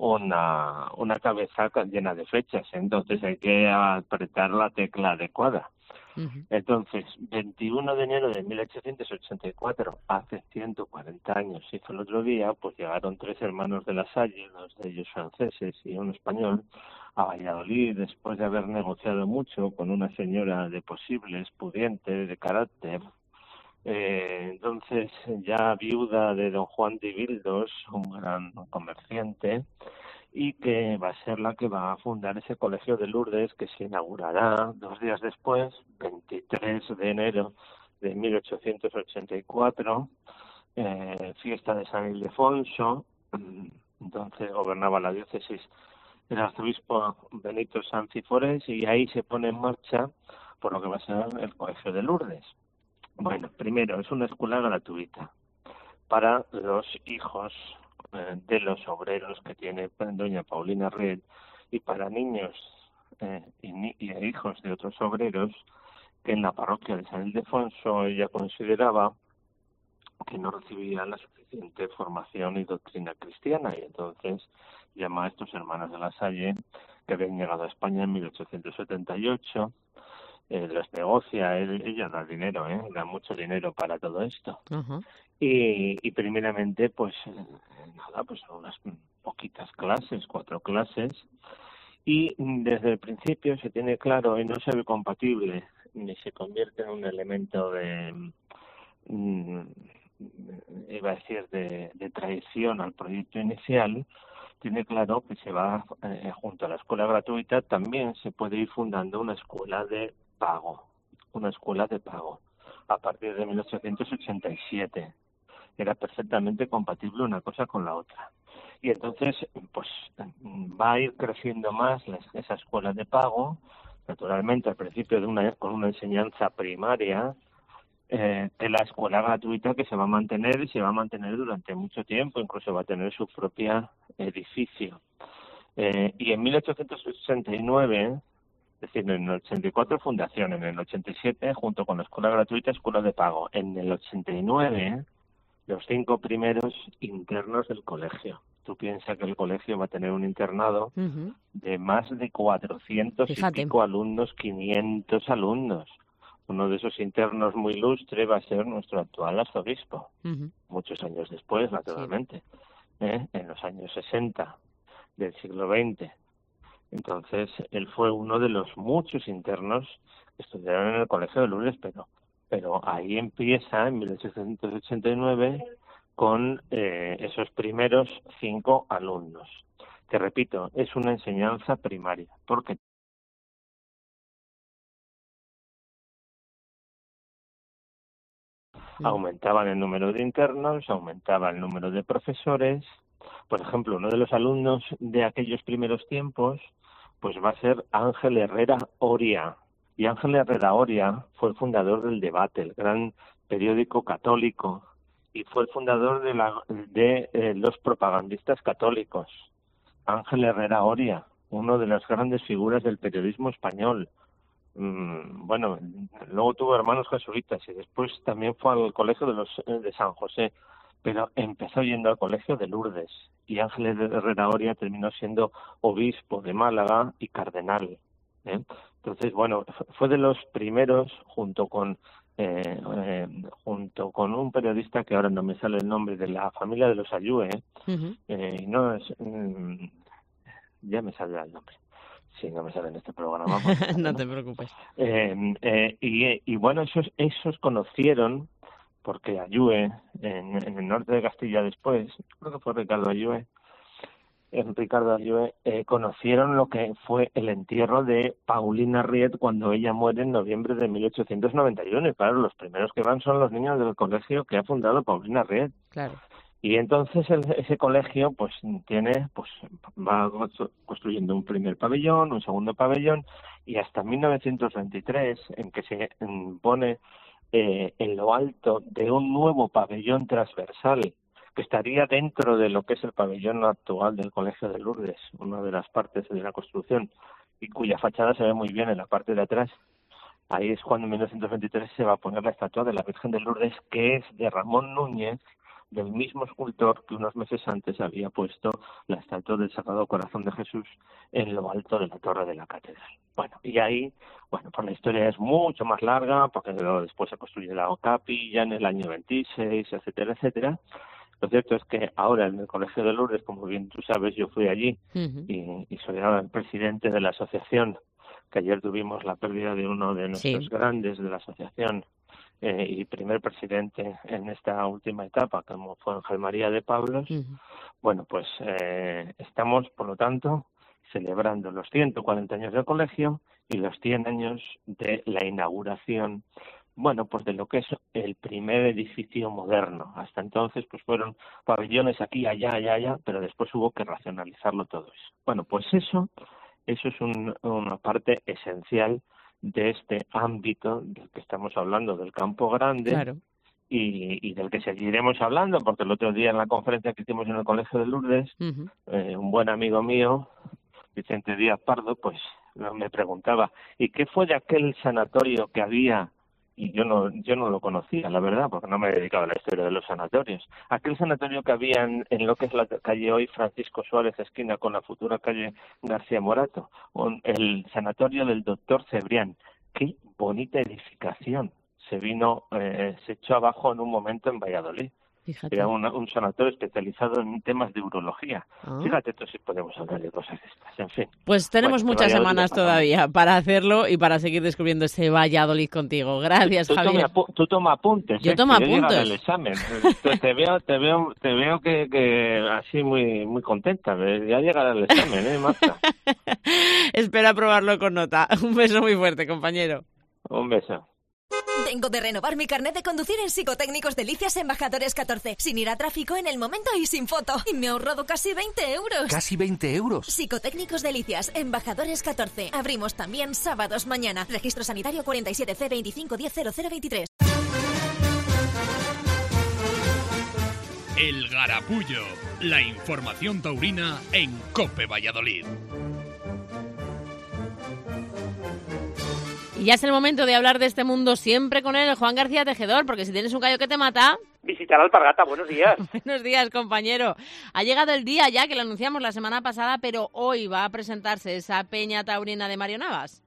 una una cabeza llena de fechas, entonces hay que apretar la tecla adecuada. Uh-huh. Entonces, veintiuno de enero de mil ochocientos ochenta y cuatro, hace ciento cuarenta años, hizo el otro día, pues llegaron tres hermanos de la Salle, dos de ellos franceses y un español, a Valladolid, después de haber negociado mucho con una señora de posibles, pudiente, de carácter. Eh, entonces, ya viuda de don Juan de Bildos, un gran comerciante, y que va a ser la que va a fundar ese colegio de Lourdes, que se inaugurará dos días después, veintitrés de enero de mil ochocientos ochenta y cuatro, eh, fiesta de San Ildefonso. Entonces gobernaba la diócesis el arzobispo Benito Sanciforés, y ahí se pone en marcha por lo que va a ser el colegio de Lourdes. Bueno, primero, es una escuela gratuita para los hijos eh, de los obreros que tiene doña Paulina Riet, y para niños eh, y, ni- y hijos de otros obreros que en la parroquia de San Ildefonso ella consideraba que no recibían la suficiente formación y doctrina cristiana, y entonces llama a estos hermanos de La Salle, que habían llegado a España en mil ochocientos setenta y ocho, eh, les negocia, él, ella da dinero, ¿eh? da mucho dinero para todo esto. Uh-huh. y, y primeramente, pues eh, nada, pues unas poquitas clases, cuatro clases, y desde el principio se tiene claro y no se ve compatible, ni se convierte en un elemento de... Mm, iba a decir de, de traición al proyecto inicial. Tiene claro que se va eh, junto a la escuela gratuita también se puede ir fundando una escuela de pago, una escuela de pago a partir de mil ochocientos ochenta y siete. Era perfectamente compatible una cosa con la otra. Y entonces pues va a ir creciendo más la, esa escuela de pago, naturalmente al principio de una con una enseñanza primaria, Eh, de la escuela gratuita, que se va a mantener y se va a mantener durante mucho tiempo, incluso va a tener su propio edificio. Eh, y en mil ochocientos ochenta y nueve, es decir, en el ochenta y cuatro fundación, en el ochenta y siete junto con la escuela gratuita, escuela de pago. En el ochenta y nueve, los cinco primeros internos del colegio. Tú piensas que el colegio va a tener un internado uh-huh. de más de cuatrocientos Fíjate. y pico alumnos, quinientos alumnos. Uno de esos internos muy ilustre va a ser nuestro actual arzobispo, uh-huh. muchos años después, naturalmente, sí. ¿eh? en los años sesenta del siglo veinte. Entonces, él fue uno de los muchos internos que estudiaron en el Colegio de Lourdes, pero, pero ahí empieza, en mil ochocientos ochenta y nueve, con eh, esos primeros cinco alumnos. Te repito, es una enseñanza primaria, porque aumentaban el número de internos, aumentaba el número de profesores. Por ejemplo, uno de los alumnos de aquellos primeros tiempos pues va a ser Ángel Herrera Oria. Y Ángel Herrera Oria fue el fundador del Debate, el gran periódico católico, y fue el fundador de, la, de eh, los propagandistas católicos. Ángel Herrera Oria, uno de las grandes figuras del periodismo español. Bueno, luego tuvo hermanos jesuitas y después también fue al colegio de los de San José, pero empezó yendo al colegio de Lourdes, y Ángel Herrera Oria terminó siendo obispo de Málaga y cardenal, ¿eh? Entonces, bueno, fue de los primeros, junto con eh, eh, junto con un periodista que ahora no me sale el nombre, de la familia de los Ayue, ¿eh? Uh-huh. eh, no es, mm, ya me saldrá el nombre. Sí, no me sale en este programa. Pues, no, no te preocupes. Eh, eh, y, y bueno, esos esos conocieron, porque Ayue, en, en el norte de Castilla después, creo que fue Ricardo Ayue, eh, Ricardo Ayue, eh, conocieron lo que fue el entierro de Paulina Riet cuando ella muere en noviembre de mil ochocientos noventa y uno. Y claro, los primeros que van son los niños del colegio que ha fundado Paulina Riet. Claro. Y entonces el, ese colegio pues tiene pues va construyendo un primer pabellón, un segundo pabellón, y hasta mil novecientos veintitrés, en que se pone eh, en lo alto de un nuevo pabellón transversal que estaría dentro de lo que es el pabellón actual del Colegio de Lourdes, una de las partes de la construcción, y cuya fachada se ve muy bien en la parte de atrás. Ahí es cuando en mil novecientos veintitrés se va a poner la estatua de la Virgen de Lourdes, que es de Ramón Núñez, del mismo escultor que unos meses antes había puesto la estatua del Sagrado Corazón de Jesús en lo alto de la torre de la catedral. Bueno, y ahí, bueno, pues la historia es mucho más larga, porque después se construye la capilla en el año veintiséis, etcétera, etcétera. Lo cierto es que ahora en el Colegio de Lourdes, como bien tú sabes, yo fui allí uh-huh. y, y soy ahora el presidente de la asociación, que ayer tuvimos la pérdida de uno de nuestros sí. grandes de la asociación, Eh, y primer presidente en esta última etapa, como fue Ángel María de Pablos. Uh-huh. Bueno, pues eh, estamos, por lo tanto, celebrando los ciento cuarenta años del colegio y los cien años de la inauguración, bueno, pues de lo que es el primer edificio moderno. Hasta entonces, pues fueron pabellones aquí, allá, allá, allá, pero después hubo que racionalizarlo todo eso. Bueno, pues eso, eso es un, una parte esencial de este ámbito del que estamos hablando, del Campo Grande, claro. y, y del que seguiremos hablando, porque el otro día en la conferencia que hicimos en el Colegio de Lourdes, uh-huh. eh, un buen amigo mío, Vicente Díaz Pardo, pues me preguntaba, ¿y qué fue de aquel sanatorio que había? Y yo no yo no lo conocía, la verdad, porque no me he dedicado a la historia de los sanatorios. Aquel sanatorio que había en, en lo que es la calle hoy Francisco Suárez, esquina con la futura calle García Morato, el sanatorio del doctor Cebrián. Qué bonita edificación. Se vino, eh, se echó abajo en un momento en Valladolid. Fíjate. Era una, un sanatorio especializado en temas de urología. Ah. Fíjate tú si podemos hablar de cosas de estas, en fin. Pues tenemos bueno, muchas semanas todavía para hacerlo y para seguir descubriendo ese Valladolid contigo. Gracias, tú, Javier. Toma, tú toma apuntes. Yo eh, tomo que apuntes. Yo el examen. te, te veo, te veo, te veo que, que así muy, muy contenta. Ya llegará el examen, ¿eh, Marta? Espero aprobarlo con nota. Un beso muy fuerte, compañero. Un beso. Vengo de renovar mi carnet de conducir en Psicotécnicos Delicias Embajadores catorce, sin ir a tráfico, en el momento y sin foto. Y me he ahorrado casi veinte euros. ¿Casi veinte euros? Psicotécnicos Delicias Embajadores catorce. Abrimos también sábados mañana. Registro sanitario cuarenta y siete C veinticinco diez cero cero veintitrés. El Garapullo. La información taurina en COPE Valladolid. Y ya es el momento de hablar de este mundo siempre con él, Juan García Tejedor, porque si tienes un gallo que te mata... Visitar Alpargata, buenos días. Buenos días, compañero. Ha llegado el día ya, que lo anunciamos la semana pasada, pero hoy va a presentarse esa peña taurina de Mario Navas.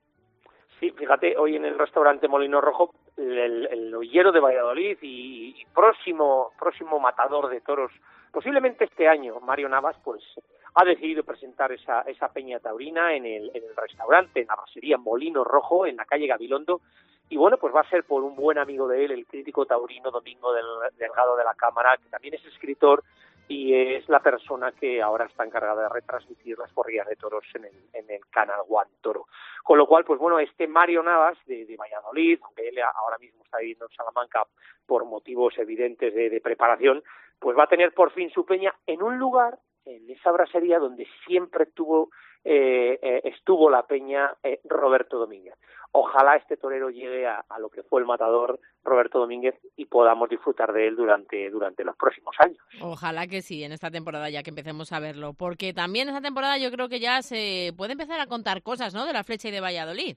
Sí, fíjate, hoy en el restaurante Molino Rojo, el, el noyero de Valladolid y, y próximo, próximo matador de toros, posiblemente este año, Mario Navas, pues... ha decidido presentar esa, esa peña taurina en el, en el restaurante, en la brassería Molino Rojo, en la calle Gabilondo, y bueno, pues va a ser por un buen amigo de él, el crítico taurino Domingo del, Delgado de la Cámara, que también es escritor y es la persona que ahora está encargada de retransmitir las corridas de toros en el, en el canal One Toro. Con lo cual, pues bueno, este Mario Navas de, de Valladolid, aunque él ahora mismo está viviendo en Salamanca por motivos evidentes de, de preparación, pues va a tener por fin su peña en un lugar, en esa brassería donde siempre tuvo, eh, eh, estuvo la peña eh, Roberto Domínguez. Ojalá este torero llegue a, a lo que fue el matador Roberto Domínguez y podamos disfrutar de él durante, durante los próximos años. Ojalá que sí, en esta temporada ya que empecemos a verlo, porque también en esta temporada yo creo que ya se puede empezar a contar cosas, ¿no?, de la Flecha y de Valladolid.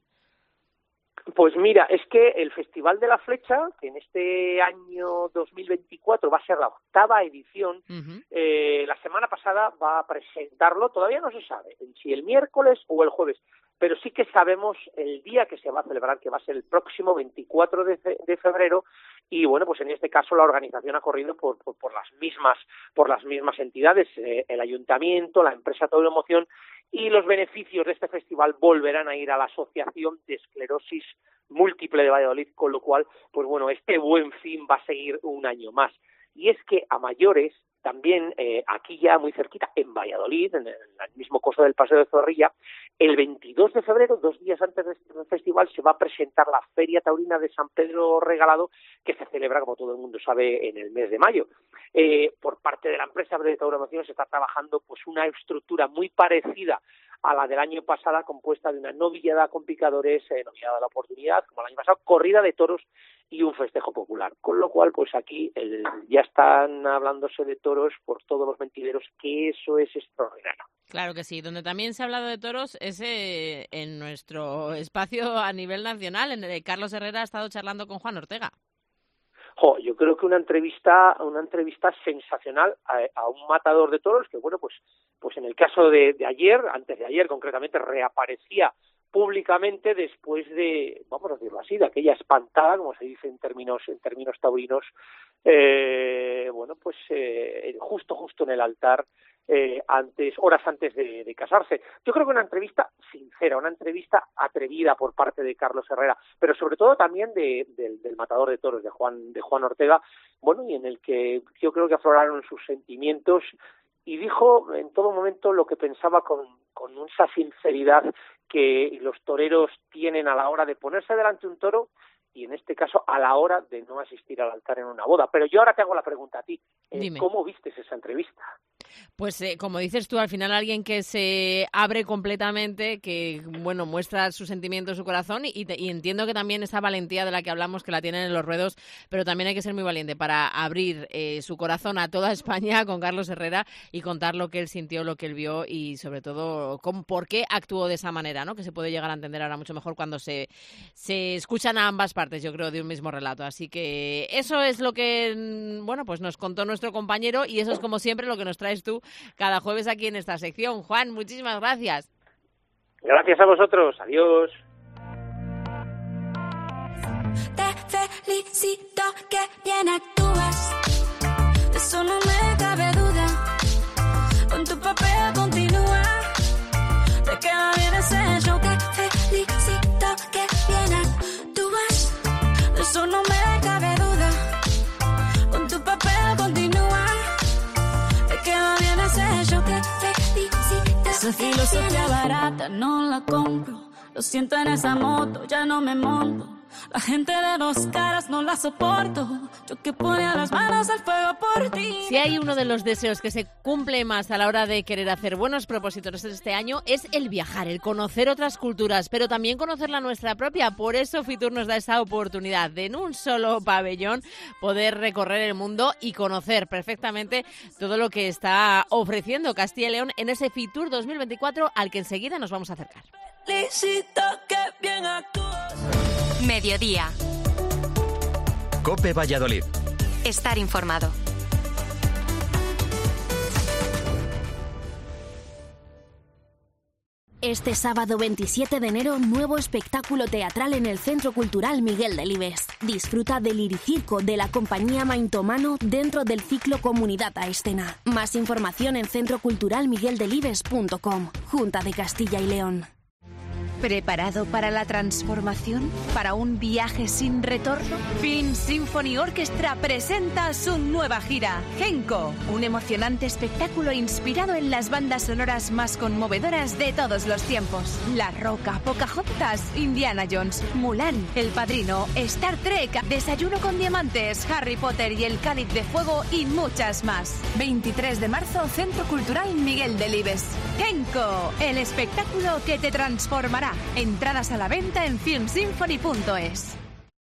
Pues mira, es que el Festival de la Flecha, que en este año dos mil veinticuatro va a ser la octava edición, uh-huh. eh, la semana pasada va a presentarlo, todavía no se sabe si el miércoles o el jueves, pero sí que sabemos el día que se va a celebrar, que va a ser el próximo veinticuatro de febrero, y bueno, pues en este caso la organización ha corrido por, por, por las mismas por las mismas entidades, eh, el ayuntamiento, la empresa Tauromoción, y los beneficios de este festival volverán a ir a la Asociación de Esclerosis Múltiple de Valladolid, con lo cual, pues bueno, este buen fin va a seguir un año más. Y es que a mayores, también eh, aquí ya muy cerquita, en Valladolid, en el, en el mismo coso del Paseo de Zorrilla, el veintidós de febrero, dos días antes del este festival, se va a presentar la Feria Taurina de San Pedro Regalado, que se celebra, como todo el mundo sabe, en el mes de mayo. Eh, por parte de la empresa de Tauromoción se está trabajando pues una estructura muy parecida a la del año pasado, compuesta de una novillada con picadores, eh, novillada de la oportunidad, como el año pasado, corrida de toros y un festejo popular. Con lo cual, pues aquí el, ya están hablándose de toros por todos los mentideros, que eso es extraordinario. Claro que sí. Donde también se ha hablado de toros es eh, en nuestro espacio a nivel nacional, en el que Carlos Herrera ha estado charlando con Juan Ortega. Jo, yo creo que una entrevista, una entrevista sensacional a, a un matador de toros que, bueno, pues, pues en el caso de, de ayer, antes de ayer concretamente, reaparecía públicamente después de, vamos a decirlo así, de aquella espantada, como se dice en términos en términos taurinos, eh, bueno, pues eh, justo justo en el altar, eh, antes horas antes de, de casarse. Yo creo que una entrevista sincera, una entrevista atrevida por parte de Carlos Herrera, pero sobre todo también de, de, del matador de toros, de Juan de Juan Ortega, bueno, y en el que yo creo que afloraron sus sentimientos y dijo en todo momento lo que pensaba con, con esa sinceridad que los toreros tienen a la hora de ponerse delante de un toro y en este caso a la hora de no asistir al altar en una boda. Pero yo ahora te hago la pregunta a ti, eh, ¿cómo vistes esa entrevista? Pues eh, como dices tú, al final alguien que se abre completamente, que bueno muestra sus sentimientos, su corazón, y, te, y entiendo que también esa valentía de la que hablamos, que la tienen en los ruedos, pero también hay que ser muy valiente para abrir eh, su corazón a toda España con Carlos Herrera y contar lo que él sintió, lo que él vio y sobre todo con, por qué actuó de esa manera, ¿no? Que se puede llegar a entender ahora mucho mejor cuando se, se escuchan a ambas partes, yo creo, de un mismo relato. Así que eso es lo que bueno pues nos contó nuestro compañero y eso es como siempre lo que nos traes tú cada jueves aquí en esta sección. Juan, muchísimas gracias. Gracias a vosotros. Adiós. Te felicito que bien actúas, de eso no me cabe duda. Con tu papel continúa, te queda bien ese show. Te felicito que bien actúas, de eso no me cabe duda. Con tu papel continúa, te queda bien ese show. Te felicito. Esa filosofía barata no la compro, lo siento en esa moto, ya no me monto. La gente de dos caras no la soporto. Yo que ponía las manos al fuego por ti. Si hay uno de los deseos que se cumple más a la hora de querer hacer buenos propósitos este año es el viajar, el conocer otras culturas, pero también conocer la nuestra propia. Por eso Fitur nos da esa oportunidad de en un solo pabellón poder recorrer el mundo y conocer perfectamente todo lo que está ofreciendo Castilla y León en ese Fitur dos mil veinticuatro al que enseguida nos vamos a acercar. Felicito que bien actúas. Mediodía. COPE Valladolid. Estar informado. Este sábado veintisiete de enero, nuevo espectáculo teatral en el Centro Cultural Miguel Delibes. Disfruta del Liricirco de la compañía Maintomano dentro del ciclo Comunidad a Escena. Más información en centro cultural miguel delibes punto com. Junta de Castilla y León. ¿Preparado para la transformación? ¿Para un viaje sin retorno? Film Symphony Orchestra presenta su nueva gira, Genco, un emocionante espectáculo inspirado en las bandas sonoras más conmovedoras de todos los tiempos. La Roca, Pocahontas, Indiana Jones, Mulan, El Padrino, Star Trek, Desayuno con Diamantes, Harry Potter y El Cáliz de Fuego y muchas más. veintitrés de marzo, Centro Cultural Miguel Delibes. Genco, el espectáculo que te transformará. Entradas a la venta en film symphony punto es.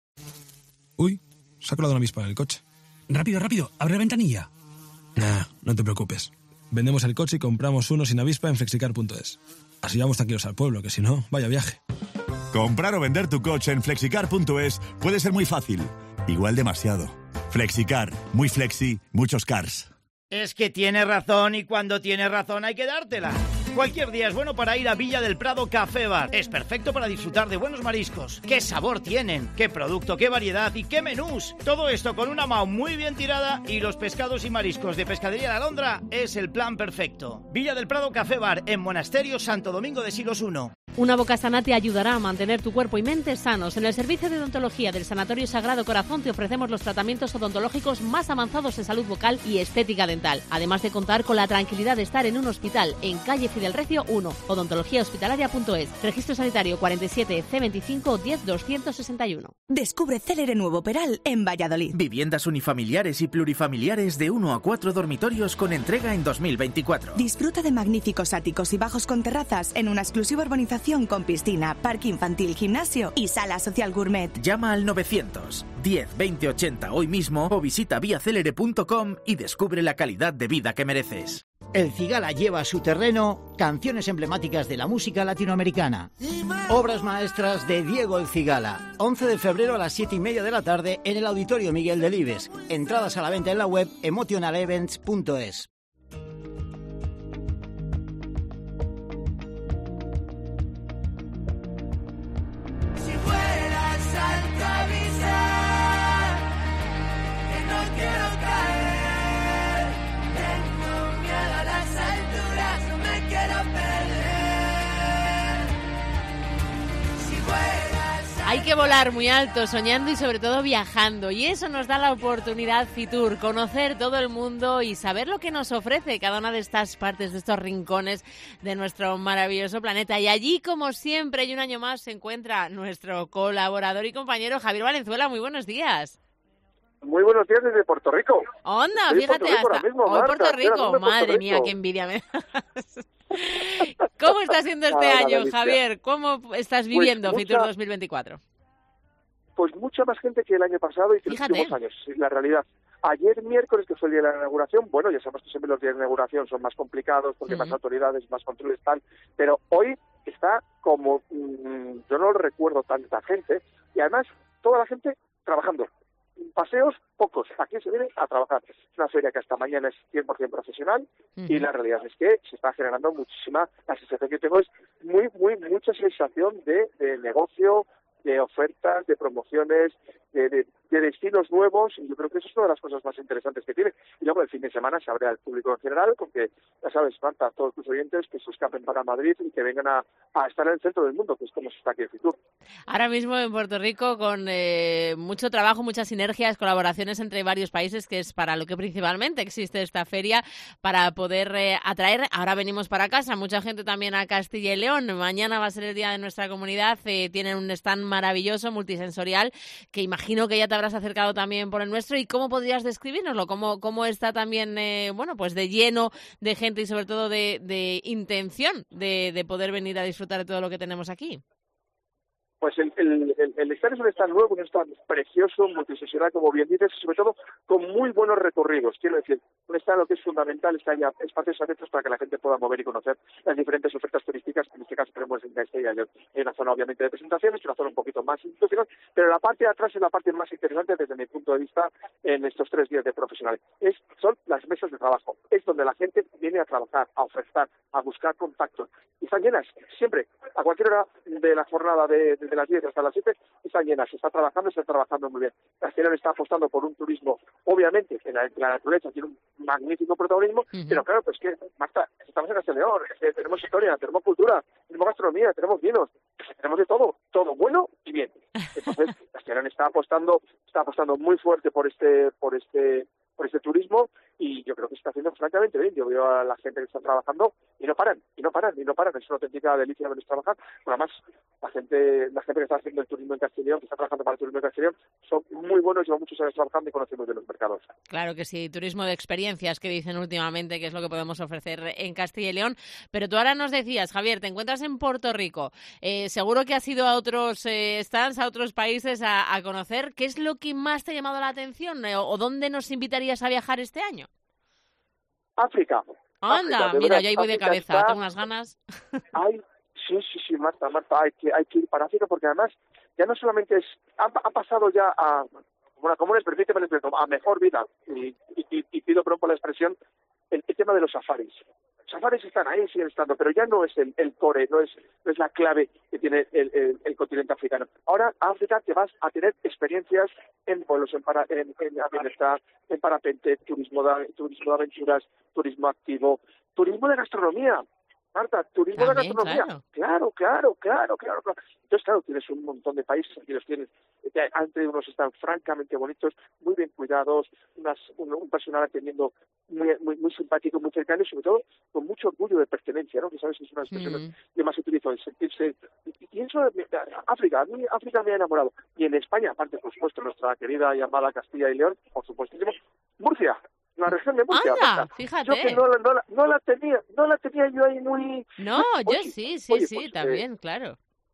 Uy, se ha colado una avispa en el coche. Rápido, rápido, abre la ventanilla. Nah, no te preocupes. Vendemos el coche y compramos uno sin avispa en flexicar punto es. Así vamos tranquilos al pueblo, que si no, vaya viaje. Comprar o vender tu coche en flexicar punto es puede ser muy fácil. Igual demasiado. Flexicar, muy flexi, muchos cars. Es que tiene razón y cuando tiene razón hay que dártela. Cualquier día es bueno para ir a Villa del Prado Café Bar. Es perfecto para disfrutar de buenos mariscos. ¿Qué sabor tienen? ¿Qué producto? ¿Qué variedad? ¿Y qué menús? Todo esto con una mao muy bien tirada y los pescados y mariscos de Pescadería La Alondra es el plan perfecto. Villa del Prado Café Bar en Monasterio Santo Domingo de Silos uno. Una boca sana te ayudará a mantener tu cuerpo y mente sanos. En el servicio de odontología del Sanatorio Sagrado Corazón te ofrecemos los tratamientos odontológicos más avanzados en salud bucal y estética dental. Además de contar con la tranquilidad de estar en un hospital en calle Fidel Recio uno, odontología hospitalaria punto es. Registro sanitario cuarenta y siete C veinticinco diez doscientos sesenta y uno. Descubre Célere Nuevo Peral en Valladolid. Viviendas unifamiliares y plurifamiliares de uno a cuatro dormitorios con entrega en dos mil veinticuatro. Disfruta de magníficos áticos y bajos con terrazas en una exclusiva urbanización con piscina, parque infantil, gimnasio y sala social gourmet. Llama al novecientos diez veinte ochenta hoy mismo o visita vía célere punto com y descubre la calidad de vida que mereces. El Cigala lleva a su terreno canciones emblemáticas de la música latinoamericana. Obras maestras de Diego El Cigala. once de febrero a las siete y media de la tarde en el Auditorio Miguel Delibes. Entradas a la venta en la web emotional events punto es. Si fueras al avisar que no quiero caer, tengo miedo a las alturas, no me quiero perder. Si fueras al Hay que volar muy alto, soñando y sobre todo viajando. Y eso nos da la oportunidad Fitur, conocer todo el mundo y saber lo que nos ofrece cada una de estas partes, de estos rincones de nuestro maravilloso planeta. Y allí, como siempre, y un año más, se encuentra nuestro colaborador y compañero Javier Valenzuela. Muy buenos días. Muy buenos días desde Puerto Rico. Onda, Estoy fíjate, Puerto Rico hasta mismo, hoy Marta, Puerto Rico. Puerto Madre Rico. mía, qué envidia me das. ¿Cómo está siendo este Ah, año, delicia. Javier? ¿Cómo estás viviendo Pues Fitur mucha- dos mil veinticuatro? Pues mucha más gente que el año pasado y que los Fíjate. últimos años, es la realidad. Ayer miércoles, que fue el día de la inauguración, bueno, ya sabemos que siempre los días de inauguración son más complicados porque hay más autoridades, más controles, tal, pero hoy está como, mmm, yo no recuerdo tanta gente, y además toda la gente trabajando. Paseos, pocos. Aquí se viene a trabajar. Es una feria que hasta mañana es cien por ciento profesional y la realidad es que se está generando muchísima, la sensación que tengo es muy, muy, mucha sensación de, de negocio, de ofertas, de promociones, de, de, de destinos nuevos, y yo creo que eso es una de las cosas más interesantes que tiene. Y luego el fin de semana se abre al público en general, porque ya sabes, Marta, a todos tus oyentes que se escapen para Madrid y que vengan a, a estar en el centro del mundo, que es como se está aquí en Fitur. Ahora mismo en Puerto Rico con eh, mucho trabajo, muchas sinergias, colaboraciones entre varios países, que es para lo que principalmente existe esta feria, para poder eh, atraer. Ahora venimos para casa, mucha gente también a Castilla y León. Mañana va a ser el día de nuestra comunidad. Eh, tienen un stand maravilloso, multisensorial, que imagino que ya te habrás acercado también por el nuestro. ¿Y cómo podrías describirnoslo? ¿Cómo, cómo está también, eh, bueno, pues de lleno de gente y sobre todo de, de intención de, de poder venir a disfrutar de todo lo que tenemos aquí? Pues el, el, el, el stand es un stand nuevo, un stand precioso, multiseccional, como bien dices, y sobre todo con muy buenos recorridos. Quiero decir, un stand lo que es fundamental es que haya espacios abiertos para que la gente pueda mover y conocer las diferentes ofertas turísticas, que en este caso tenemos en Castilla y León. Hay una zona obviamente de presentaciones, una zona un poquito más institucional, pero la parte de atrás es la parte más interesante desde mi punto de vista en estos tres días de profesionales. Es, son las mesas de trabajo, es donde la gente viene a trabajar, a ofertar, a buscar contactos. Y están llenas, siempre, a cualquier hora de la jornada de, de de las diez hasta las siete, están llenas, se está trabajando, se está trabajando muy bien. Castellón está apostando por un turismo, obviamente, en la, en la naturaleza tiene un magnífico protagonismo, uh-huh. pero claro, pues que, Marta, estamos en Castellón, es que tenemos historia, tenemos cultura, tenemos gastronomía, tenemos vinos, tenemos de todo, todo bueno y bien. Entonces, Castellón está apostando, está apostando muy fuerte por este, por este, por este turismo, y yo creo que se está haciendo francamente bien. Yo veo a la gente que está trabajando y no paran, y no paran, y no paran. Es una auténtica delicia verlos trabajar. Pero además, la gente, la gente que está haciendo el turismo en Castellón, que está trabajando para el turismo en Castellón, son muy buenos, llevan muchos años trabajando y conocen muy bien los mercados. Claro que sí, turismo de experiencias que dicen últimamente que es lo que podemos ofrecer en Castilla y León. Pero tú ahora nos decías, Javier, te encuentras en Puerto Rico. Eh, seguro que has ido a otros eh, stands, a otros países a, a conocer. ¿Qué es lo que más te ha llamado la atención eh, o dónde nos invitarías a viajar este año? África. Anda, África, mira, verdad, yo ahí voy de África cabeza, está... tengo unas ganas. Ay, sí, sí, sí, Marta, Marta, hay que, hay que ir para África porque además ya no solamente es, ha, ha pasado ya a, bueno, como les permite, a mejor vida, y, y, y pido perdón por la expresión, el, el tema de los safaris. Safaris están ahí, siguen estando, pero ya no es el, el core, no es, no es la clave que tiene el, el, el continente africano. Ahora, a África te vas a tener experiencias en vuelos, en, para, en, en avioneta, en parapente, turismo de, turismo de aventuras, turismo activo, turismo de gastronomía. Marta, turismo También, de gastronomía. Claro. claro, claro, claro, claro, claro. Entonces, claro, tienes un montón de países, aquí los tienes. Entre unos están francamente bonitos, muy bien cuidados, unas, un, un personal atendiendo muy, muy, muy simpático, muy cercano y sobre todo con mucho orgullo de pertenencia, ¿no? Que sabes que es una expresión mm. que más utilizo, el sentirse. Y, y eso, África, a mí África me ha enamorado. Y en España, aparte, por supuesto, nuestra querida y amada Castilla y León, por supuesto, Murcia. La región de Murcia. Anda, fíjate. Yo que no, no, no, no la tenía, no la tenía yo ahí muy... No, oye, yo sí, sí, oye, sí, pues, también, eh, claro.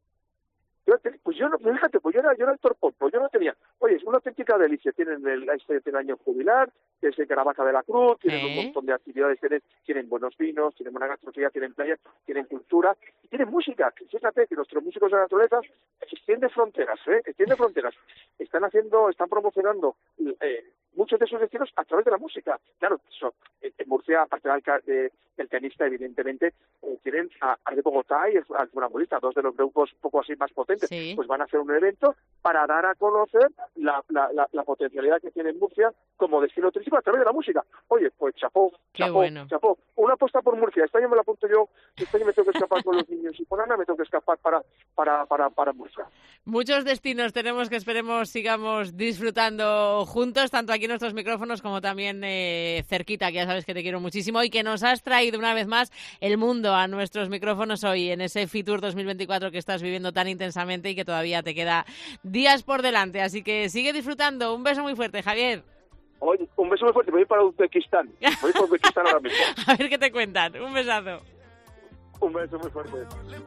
Yo te, pues yo no, fíjate, pues yo era, yo era el torpón, pues yo no tenía. Oye, es una auténtica delicia. Tienen el, este, el año jubilar, que es el Caravaca de la Cruz, tienen ¿Eh? un montón de actividades, tienen, tienen buenos vinos, tienen buena gastronomía, tienen playas, tienen cultura, y tienen música. Fíjate que nuestros músicos de la naturaleza extienden fronteras, ¿eh? Extienden fronteras. Están haciendo, están promocionando eh, muchos de sus destinos a través de la música. Claro, so, en Murcia, aparte del, de, del pianista, evidentemente, eh, tienen a, a de Bogotá y al Funambulista, dos de los grupos un poco así más potentes. Sí. Pues van a hacer un evento para dar a conocer la, la, la, la potencialidad que tiene Murcia como destino turístico a través de la música. Oye, pues chapó, Qué chapó, bueno. chapó. Una apuesta por Murcia. Este año me la apunto yo, este año me tengo que escapar con los niños y por Ana me tengo que escapar para, para, para, para Murcia. Muchos destinos tenemos que esperemos sigamos disfrutando juntos, tanto aquí en nuestros micrófonos como también eh, cerquita, que ya sabes que te quiero muchísimo y que nos has traído una vez más el mundo a nuestros micrófonos hoy en ese Fitur dos mil veinticuatro que estás viviendo tan intensamente y que todavía te queda días por delante. Así que sigue disfrutando. Un beso muy fuerte, Javier. Oye, un beso muy fuerte. Me voy para Uzbekistán. Voy para Uzbekistán ahora mismo. A ver qué te cuentan. Un besazo. Un beso muy fuerte.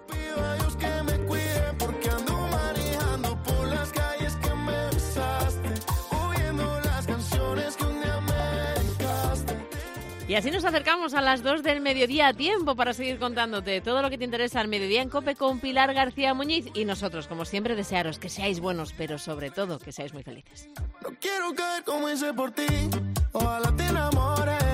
Y así nos acercamos a las dos del mediodía, a tiempo para seguir contándote todo lo que te interesa al mediodía en COPE con Pilar García Muñiz. Y nosotros, como siempre, desearos que seáis buenos, pero sobre todo que seáis muy felices. No quiero caer como hice por ti, ojalá te enamores.